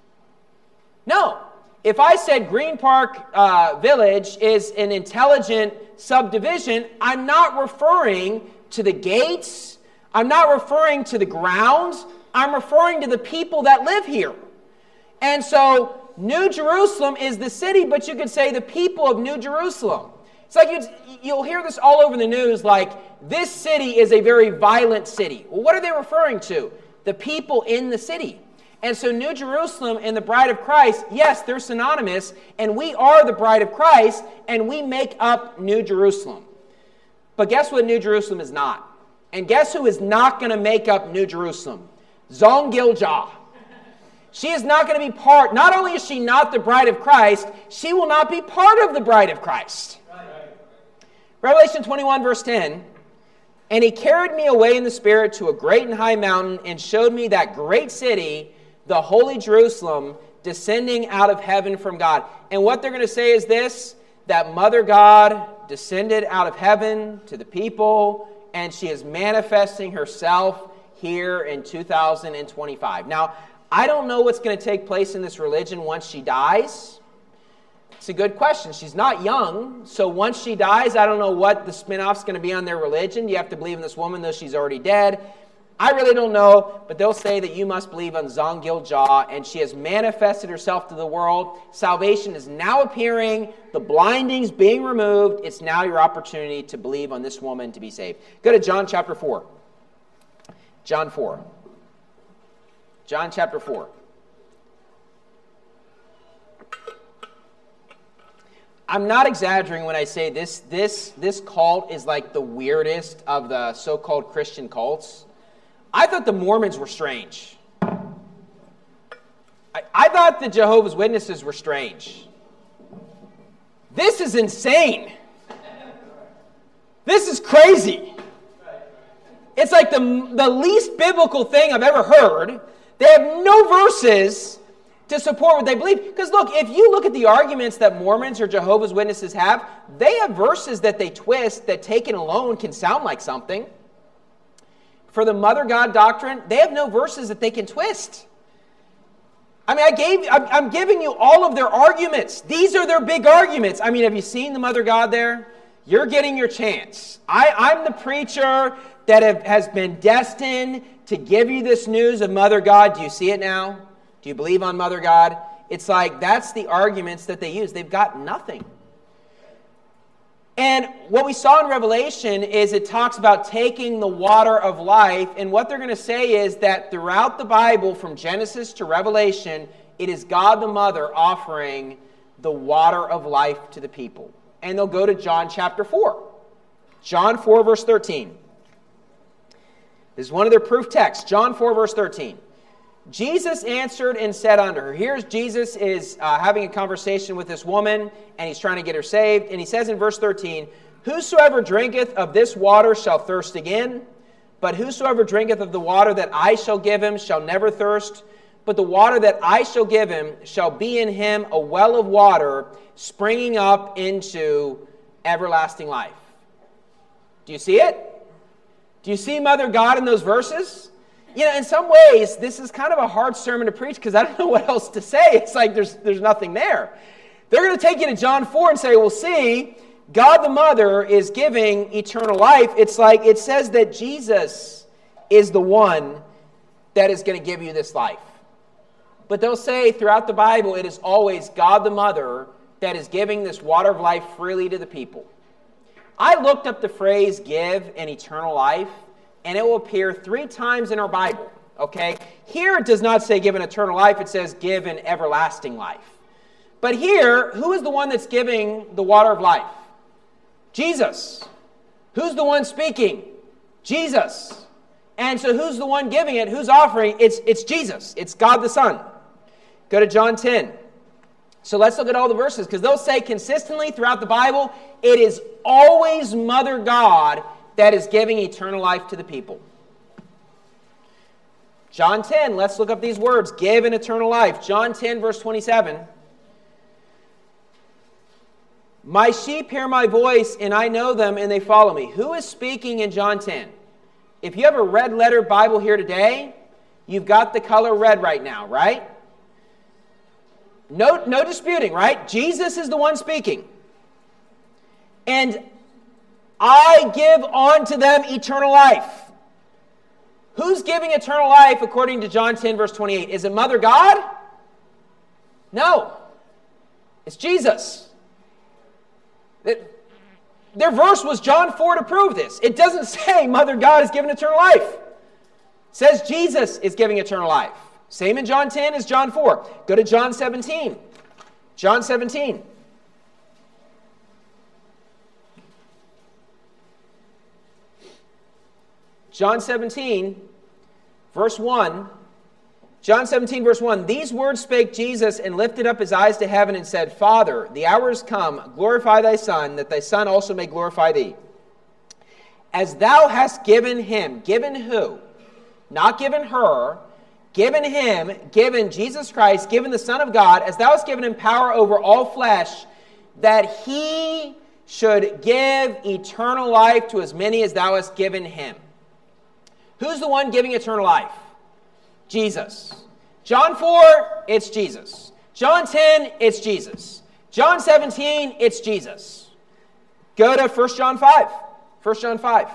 No. If I said Green Park uh, Village is an intelligent subdivision, I'm not referring to the gates. I'm not referring to the grounds. I'm referring to the people that live here. And so New Jerusalem is the city, but you could say the people of New Jerusalem. It's like you'd, you'll hear this all over the news, like, this city is a very violent city. Well, what are they referring to? The people in the city. And so New Jerusalem and the bride of Christ, yes, they're synonymous, and we are the bride of Christ, and we make up New Jerusalem. But guess what New Jerusalem is not? And guess who is not going to make up New Jerusalem? Zongil Jah. She is not going to be part, not only is she not the bride of Christ, she will not be part of the bride of Christ. Right. Revelation twenty-one, verse ten. And he carried me away in the Spirit to a great and high mountain and showed me that great city, the holy Jerusalem, descending out of heaven from God. And what they're going to say is this, that Mother God descended out of heaven to the people, and she is manifesting herself here in two thousand twenty-five. Now, I don't know what's going to take place in this religion once she dies. It's a good question. She's not young, so once she dies, I don't know what the spin-off's going to be on their religion. You have to believe in this woman, though she's already dead. I really don't know, but they'll say that you must believe on Zongil Jah, and she has manifested herself to the world. Salvation is now appearing. The blinding's being removed. It's now your opportunity to believe on this woman to be saved. Go to John chapter four. John four. John chapter four. I'm not exaggerating when I say this, this, this cult is like the weirdest of the so-called Christian cults. I thought the Mormons were strange. I, I thought the Jehovah's Witnesses were strange. This is insane. This is crazy. It's like the, the least biblical thing I've ever heard. They have no verses to support what they believe. Because look, if you look at the arguments that Mormons or Jehovah's Witnesses have, they have verses that they twist that taken alone can sound like something. For the Mother God doctrine, they have no verses that they can twist. I mean, I gave, I'm, I'm giving you all of their arguments. These are their big arguments. I mean, have you seen the Mother God there? You're getting your chance. I, I'm the preacher that have, has been destined to give you this news of Mother God. Do you see it now? Do you believe on Mother God? It's like that's the arguments that they use. They've got nothing. And what we saw in Revelation is it talks about taking the water of life. And what they're going to say is that throughout the Bible, from Genesis to Revelation, it is God the Mother offering the water of life to the people. And they'll go to John chapter four. John four, verse thirteen. This is one of their proof texts. John four, verse thirteen. Jesus answered and said unto her. Here's Jesus is uh, having a conversation with this woman, and he's trying to get her saved. And he says in verse thirteen, Whosoever drinketh of this water shall thirst again, but whosoever drinketh of the water that I shall give him shall never thirst. But the water that I shall give him shall be in him a well of water springing up into everlasting life. Do you see it? Do you see Mother God in those verses? You know, in some ways, this is kind of a hard sermon to preach because I don't know what else to say. It's like there's, there's nothing there. They're going to take you to John four and say, well, see, God the Mother is giving eternal life. It's like it says that Jesus is the one that is going to give you this life. But they'll say throughout the Bible, it is always God the Mother that is giving this water of life freely to the people. I looked up the phrase give and eternal life, and it will appear three times in our Bible, okay? Here it does not say give an eternal life, it says give an everlasting life. But here, who is the one that's giving the water of life? Jesus. Who's the one speaking? Jesus. And so who's the one giving it? Who's offering? It's, it's Jesus. It's God the Son. Go to John ten. So let's look at all the verses, because they'll say consistently throughout the Bible, it is always Mother God that is giving eternal life to the people. John ten, let's look up these words. Give an eternal life. John ten, verse twenty-seven. My sheep hear my voice, and I know them, and they follow me. Who is speaking in John ten? If you have a red letter Bible here today, you've got the color red right now, right? No, no disputing, right? Jesus is the one speaking. And I give unto them eternal life. Who's giving eternal life according to John ten, verse twenty-eight? Is it Mother God? No. It's Jesus. It, their verse was John four to prove this. It doesn't say Mother God is giving eternal life. It says Jesus is giving eternal life. Same in John ten as John four. Go to John seventeen. John seventeen. John seventeen, verse one. John seventeen, verse one. These words spake Jesus, and lifted up his eyes to heaven, and said, Father, the hour is come, glorify thy Son, that thy Son also may glorify thee. As thou hast given him, given who? Not given her, given him, given Jesus Christ, given the Son of God, as thou hast given him power over all flesh, that he should give eternal life to as many as thou hast given him. Who's the one giving eternal life? Jesus. John four, it's Jesus. John ten, it's Jesus. John seventeen, it's Jesus. Go to First John five. First John five.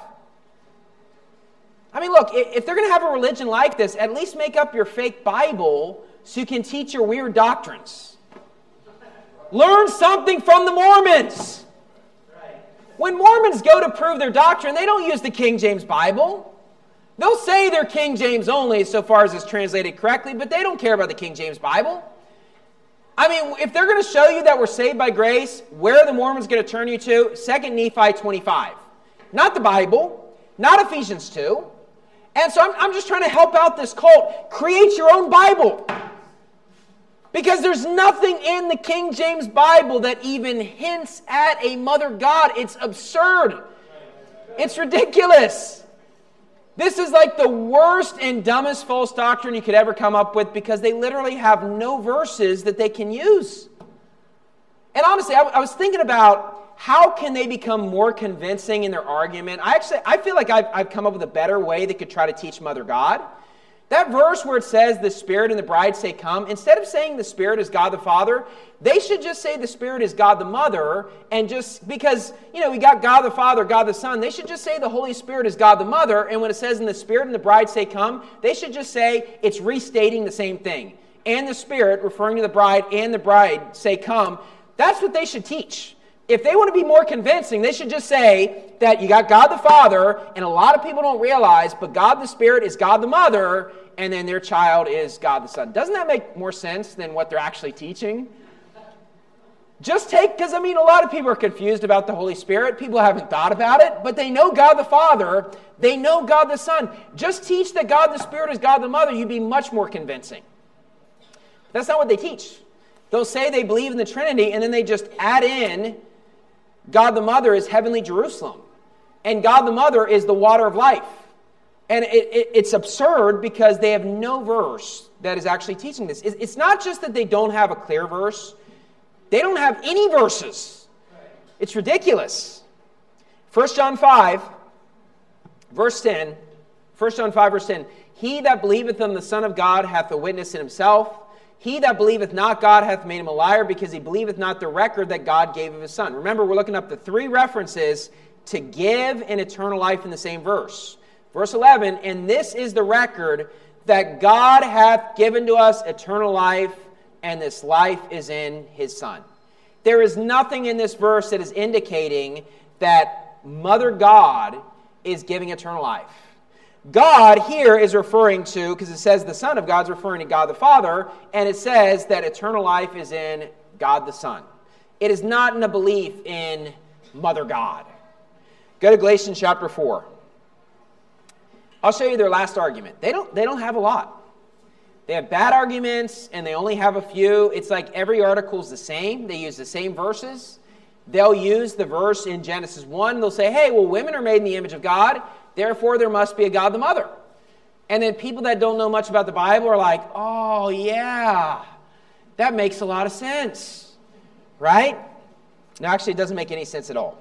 I mean, look, if they're going to have a religion like this, at least make up your fake Bible so you can teach your weird doctrines. Learn something from the Mormons. When Mormons go to prove their doctrine, they don't use the King James Bible. They'll say they're King James only so far as it's translated correctly, but they don't care about the King James Bible. I mean, if they're going to show you that we're saved by grace, where are the Mormons going to turn you to? Second Nephi twenty-five. Not the Bible, not Ephesians two. And so I'm, I'm just trying to help out this cult. Create your own Bible. Because there's nothing in the King James Bible that even hints at a mother God. It's absurd. It's ridiculous. This is like the worst and dumbest false doctrine you could ever come up with, because they literally have no verses that they can use. And honestly, I, I was thinking about how can they become more convincing in their argument. I actually, I feel like I've, I've come up with a better way they could try to teach Mother God. That verse where it says the Spirit and the bride say come, instead of saying the Spirit is God the Father, they should just say the Spirit is God the Mother, and just, because, you know, we got God the Father, God the Son, they should just say the Holy Spirit is God the Mother, and when it says in the Spirit and the bride say come, they should just say it's restating the same thing. And the Spirit, referring to the bride, and the bride say come. That's what they should teach. If they want to be more convincing, they should just say that you got God the Father, and a lot of people don't realize, but God the Spirit is God the Mother, and then their child is God the Son. Doesn't that make more sense than what they're actually teaching? Just take, because I mean, a lot of people are confused about the Holy Spirit. People haven't thought about it, but they know God the Father. They know God the Son. Just teach that God the Spirit is God the Mother. You'd be much more convincing. That's not what they teach. They'll say they believe in the Trinity, and then they just add in God the Mother is heavenly Jerusalem. And God the Mother is the water of life. And it, it, it's absurd because they have no verse that is actually teaching this. It, it's not just that they don't have a clear verse. They don't have any verses. It's ridiculous. First John five, verse ten. First John five, verse ten. He that believeth on the Son of God hath a witness in himself. He that believeth not God hath made him a liar, because he believeth not the record that God gave of his Son. Remember, we're looking up the three references to give an eternal life in the same verse. Verse eleven, and this is the record that God hath given to us eternal life, and this life is in his Son. There is nothing in this verse that is indicating that Mother God is giving eternal life. God here is referring to, because it says the Son of God is referring to God the Father, and it says that eternal life is in God the Son. It is not in a belief in Mother God. Go to Galatians chapter four. I'll show you their last argument. They don't, they don't have a lot. They have bad arguments, and they only have a few. It's like every article is the same. They use the same verses. They'll use the verse in Genesis one. They'll say, hey, well, women are made in the image of God. Therefore, there must be a God the Mother. And then people that don't know much about the Bible are like, oh, yeah, that makes a lot of sense. Right? No, actually, it doesn't make any sense at all.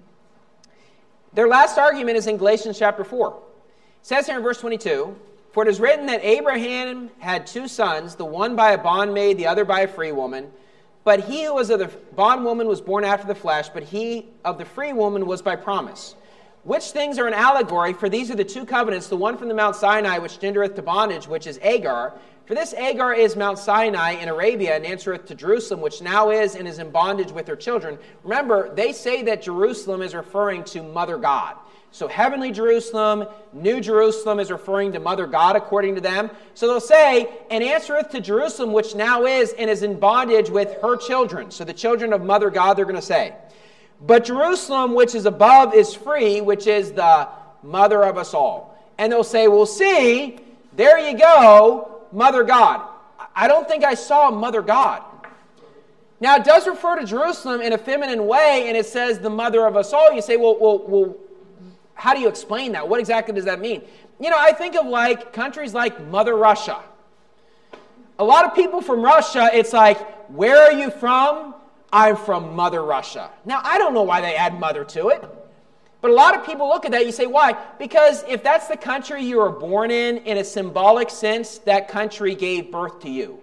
Their last argument is in Galatians chapter four. It says here in verse twenty-two, for it is written that Abraham had two sons, the one by a bondmaid, the other by a free woman. But he who was of the bondwoman was born after the flesh, but he of the free woman was by promise. Which things are an allegory, for these are the two covenants, the one from the Mount Sinai, which gendereth to bondage, which is Agar. For this Agar is Mount Sinai in Arabia, and answereth to Jerusalem, which now is and is in bondage with her children. Remember, they say that Jerusalem is referring to Mother God. So heavenly Jerusalem, New Jerusalem is referring to Mother God according to them. So they'll say, and answereth to Jerusalem, which now is and is in bondage with her children. So the children of Mother God, they're going to say. But Jerusalem, which is above, is free, which is the mother of us all. And they'll say, well, see, there you go, Mother God. I don't think I saw Mother God. Now, it does refer to Jerusalem in a feminine way, and it says the mother of us all. You say, well, well, well, how do you explain that? What exactly does that mean? You know, I think of like countries like Mother Russia. A lot of people from Russia, it's like, where are you from? I'm from Mother Russia. Now, I don't know why they add mother to it. But a lot of people look at that, you say, why? Because if that's the country you were born in, in a symbolic sense, that country gave birth to you.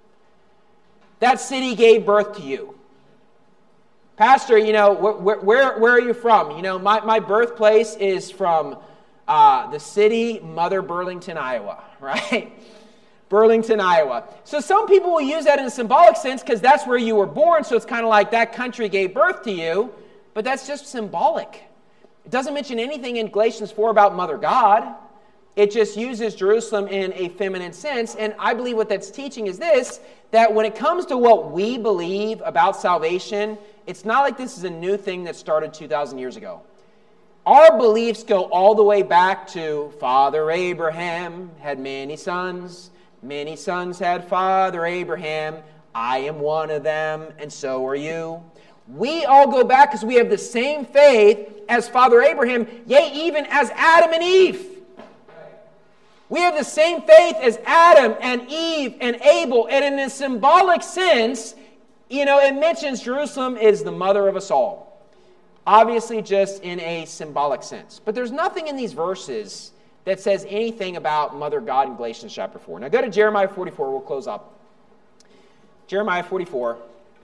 That city gave birth to you. Pastor, you know, where, where, where are you from? You know, my, my birthplace is from uh, the city, Mother Burlington, Iowa, right? Burlington, Iowa. So some people will use that in a symbolic sense because that's where you were born, so it's kind of like that country gave birth to you, but that's just symbolic. It doesn't mention anything in Galatians four about Mother God. It just uses Jerusalem in a feminine sense. And I believe what that's teaching is this, that when it comes to what we believe about salvation, it's not like this is a new thing that started two thousand years ago. Our beliefs go all the way back to Father Abraham had many sons. Many sons had Father Abraham. I am one of them, and so are you. We all go back because we have the same faith as Father Abraham, yea, even as Adam and Eve. We have the same faith as Adam and Eve and Abel. And in a symbolic sense, you know, it mentions Jerusalem is the mother of us all. Obviously just in a symbolic sense. But there's nothing in these verses that says anything about Mother God in Galatians chapter four. Now go to Jeremiah forty-four. We'll close up. Jeremiah forty-four.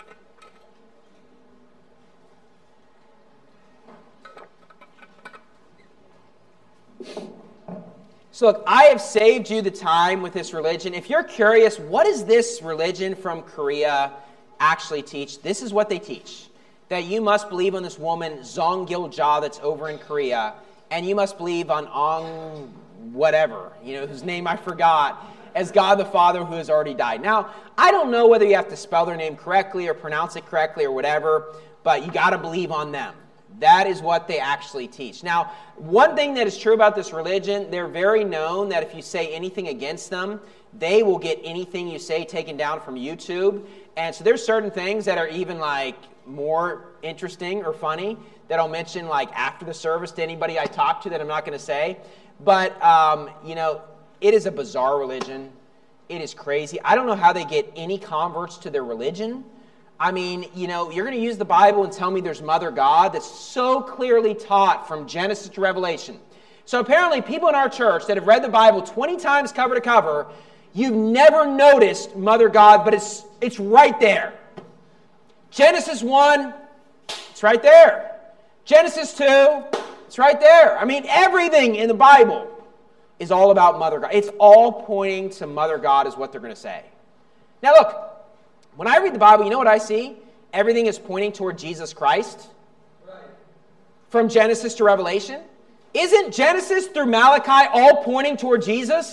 So look, I have saved you the time with this religion. If you're curious, what does this religion from Korea actually teach? This is what they teach. That you must believe on this woman, Zong Gil-ja, that's over in Korea. And you must believe on Ong whatever, you know, whose name I forgot, as God the Father who has already died. Now, I don't know whether you have to spell their name correctly or pronounce it correctly or whatever, but you got to believe on them. That is what they actually teach. Now, one thing that is true about this religion, they're very known that if you say anything against them, they will get anything you say taken down from YouTube. And so there's certain things that are even like more interesting or funny that I'll mention like after the service to anybody I talk to that I'm not going to say. But, um, you know, it is a bizarre religion. It is crazy. I don't know how they get any converts to their religion. I mean, you know, you're going to use the Bible and tell me there's Mother God that's so clearly taught from Genesis to Revelation. So apparently people in our church that have read the Bible twenty times cover to cover, you've never noticed Mother God, but it's it's right there. Genesis one, it's right there. Genesis two, it's right there. I mean, everything in the Bible is all about Mother God. It's all pointing to Mother God is what they're going to say. Now look, when I read the Bible, you know what I see? Everything is pointing toward Jesus Christ. Right. From Genesis to Revelation. Isn't Genesis through Malachi all pointing toward Jesus?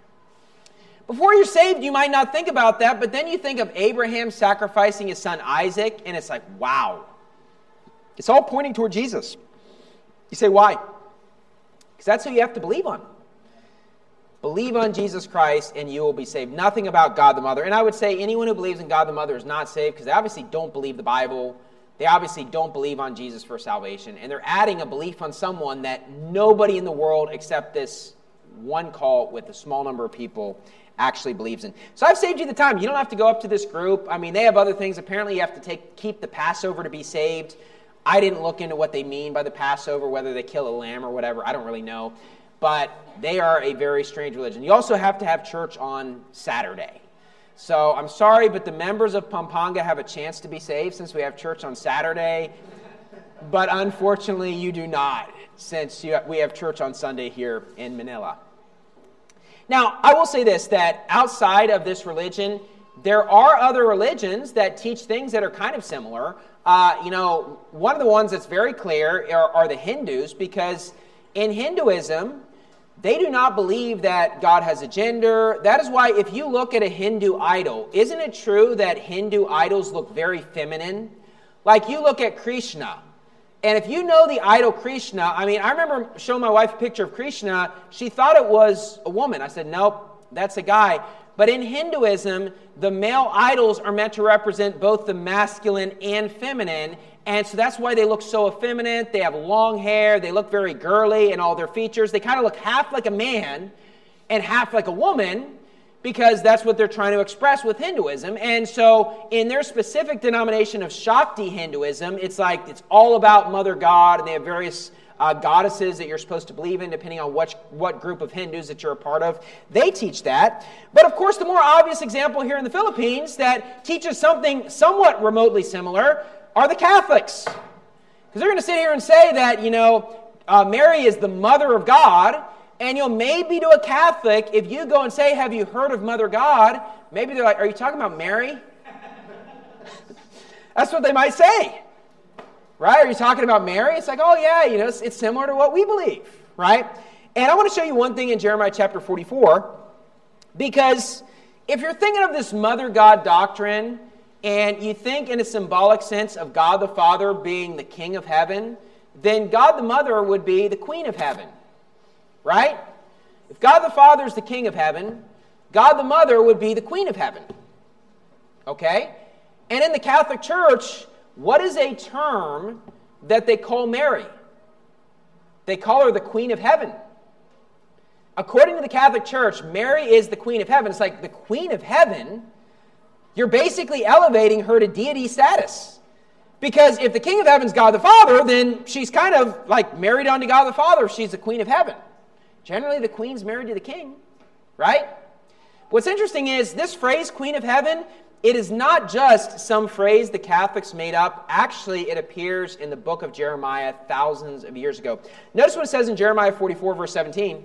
Before you're saved, you might not think about that, but then you think of Abraham sacrificing his son Isaac, and it's like, wow. It's all pointing toward Jesus. You say, why? Because that's who you have to believe on. Believe on Jesus Christ and you will be saved. Nothing about God the Mother. And I would say anyone who believes in God the Mother is not saved because they obviously don't believe the Bible. They obviously don't believe on Jesus for salvation. And they're adding a belief on someone that nobody in the world except this one cult with a small number of people actually believes in. So I've saved you the time. You don't have to go up to this group. I mean, they have other things. Apparently you have to take keep the Passover to be saved. I didn't look into what they mean by the Passover, whether they kill a lamb or whatever. I don't really know. But they are a very strange religion. You also have to have church on Saturday. So I'm sorry, but the members of Pampanga have a chance to be saved since we have church on Saturday. But unfortunately, you do not, since you, we have church on Sunday here in Manila. Now, I will say this, that outside of this religion, there are other religions that teach things that are kind of similar. Uh, you know, one of the ones that's very clear are, are the Hindus, because in Hinduism, they do not believe that God has a gender. That is why if you look at a Hindu idol, isn't it true that Hindu idols look very feminine? Like you look at Krishna, and if you know the idol Krishna, I mean, I remember showing my wife a picture of Krishna. She thought it was a woman. I said, nope, that's a guy. But in Hinduism, the male idols are meant to represent both the masculine and feminine. And so that's why they look so effeminate. They have long hair. They look very girly in all their features. They kind of look half like a man and half like a woman because that's what they're trying to express with Hinduism. And so in their specific denomination of Shakti Hinduism, it's like it's all about Mother God, and they have various uh, goddesses that you're supposed to believe in depending on what, what group of Hindus that you're a part of. They teach that. But of course, the more obvious example here in the Philippines that teaches something somewhat remotely similar are the Catholics. Because they're going to sit here and say that, you know, uh, Mary is the mother of God, and you know, maybe to a Catholic, if you go and say, have you heard of Mother God? Maybe they're like, are you talking about Mary? That's what they might say. Right? Are you talking about Mary? It's like, oh yeah, you know, it's, it's similar to what we believe. Right? And I want to show you one thing in Jeremiah chapter forty-four, because if you're thinking of this mother God doctrine, and you think in a symbolic sense of God the Father being the King of heaven, then God the Mother would be the Queen of heaven, right? If God the Father is the King of heaven, God the Mother would be the Queen of heaven, okay? And in the Catholic Church, what is a term that they call Mary? They call her the Queen of heaven. According to the Catholic Church, Mary is the Queen of heaven. It's like the Queen of heaven, you're basically elevating her to deity status. Because if the King of heaven is God the Father, then she's kind of like married unto God the Father. She's the Queen of heaven. Generally, the Queen's married to the King, right? What's interesting is this phrase, Queen of heaven, it is not just some phrase the Catholics made up. Actually, it appears in the book of Jeremiah thousands of years ago. Notice what it says in Jeremiah forty-four, verse seventeen.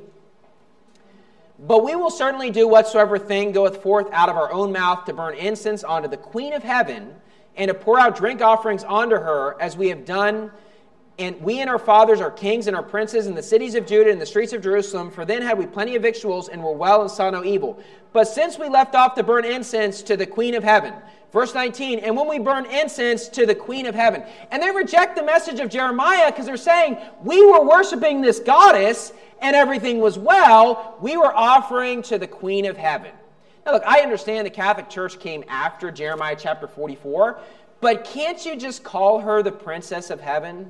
But we will certainly do whatsoever thing goeth forth out of our own mouth to burn incense unto the Queen of heaven, and to pour out drink offerings unto her, as we have done. And we and our fathers are kings and our princes in the cities of Judah and the streets of Jerusalem. For then had we plenty of victuals, and were well, and saw no evil. But since we left off to burn incense to the Queen of heaven. Verse nineteen, and when we burn incense to the Queen of heaven. And they reject the message of Jeremiah because they're saying, we were worshiping this goddess, and everything was well. We were offering to the Queen of heaven. Now look, I understand the Catholic Church came after Jeremiah chapter forty-four, but can't you just call her the Princess of Heaven?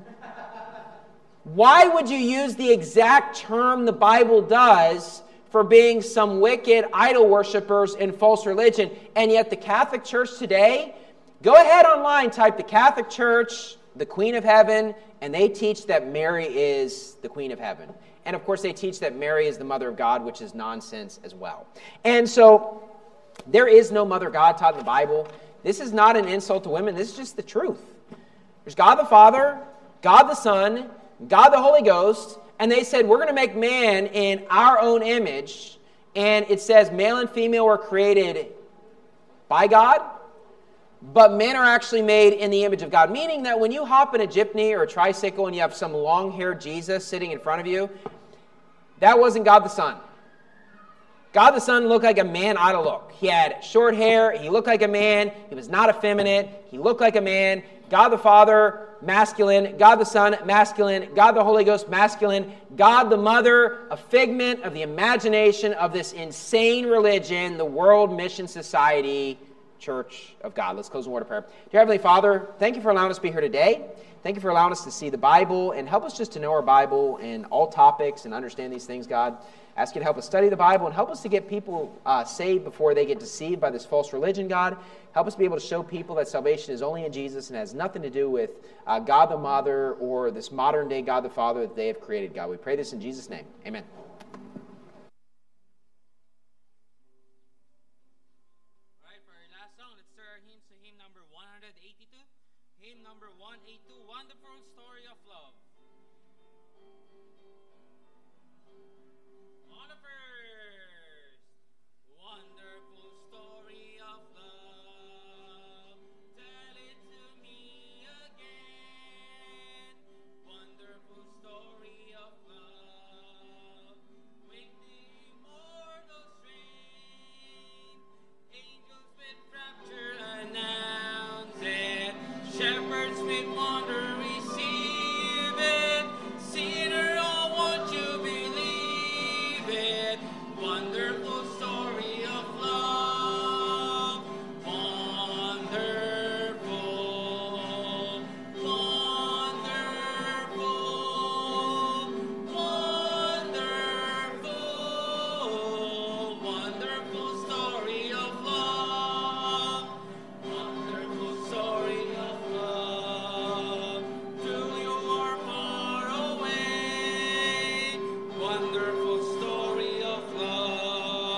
Why would you use the exact term the Bible does for being some wicked idol worshipers in false religion? And yet the Catholic Church today, go ahead online, type the Catholic Church, the Queen of Heaven, and they teach that Mary is the Queen of Heaven. And of course they teach that Mary is the Mother of God, which is nonsense as well. And so there is no Mother God taught in the Bible. This is not an insult to women. This is just the truth. There's God the Father, God the Son, God the Holy Ghost, and they said, we're going to make man in our own image. And it says male and female were created by God, but men are actually made in the image of God. Meaning that when you hop in a jeepney or a tricycle and you have some long-haired Jesus sitting in front of you, that wasn't God the Son. God the Son looked like a man ought to look. He had short hair. He looked like a man. He was not effeminate. He looked like a man. God the Father, masculine. God the Son, masculine. God the Holy Ghost, masculine. God the Mother, a figment of the imagination of this insane religion, the World Mission Society Church of God. Let's close in a word of prayer. Dear Heavenly Father, thank you for allowing us to be here today. Thank you for allowing us to see the Bible, and help us just to know our Bible and all topics and understand these things, God. Ask you to help us study the Bible and help us to get people uh, saved before they get deceived by this false religion, God. Help us be able to show people that salvation is only in Jesus and has nothing to do with uh, God the Mother or this modern-day God the Father that they have created, God. We pray this in Jesus' name. Amen.
All right, for our last song, let's start our hymns to hymn number one eighty-two. Hymn number one eighty-two, Wonderful Story of Love. On the first, wonderful story of love, tell it to me again. Wonderful story of love, with the immortal strain, angels with rapture announce it, shepherds with wonder receive it, sinner, oh, won't you believe it? Wonderful story of love, wonderful, wonderful, wonderful, wonderful story of love, wonderful story of love, till you are far away, wonderful story of love.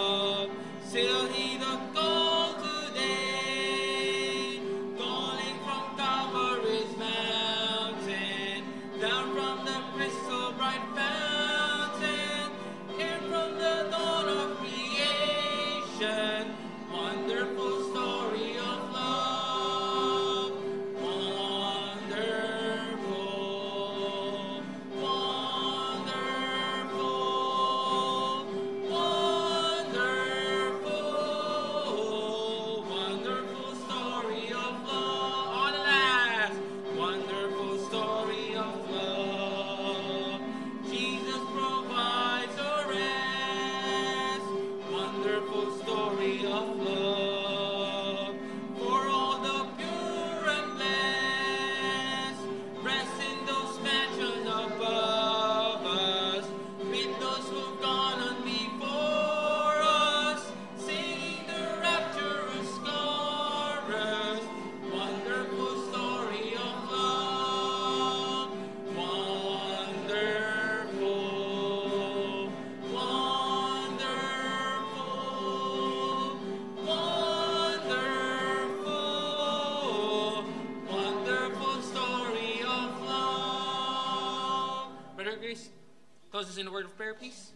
Chris, close us in a word of prayer, please.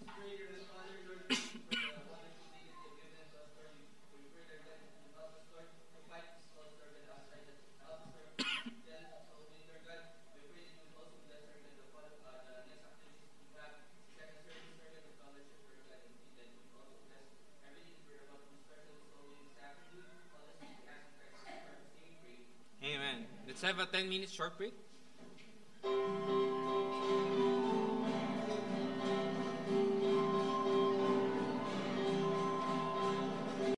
Amen. Let's have a ten minute short break.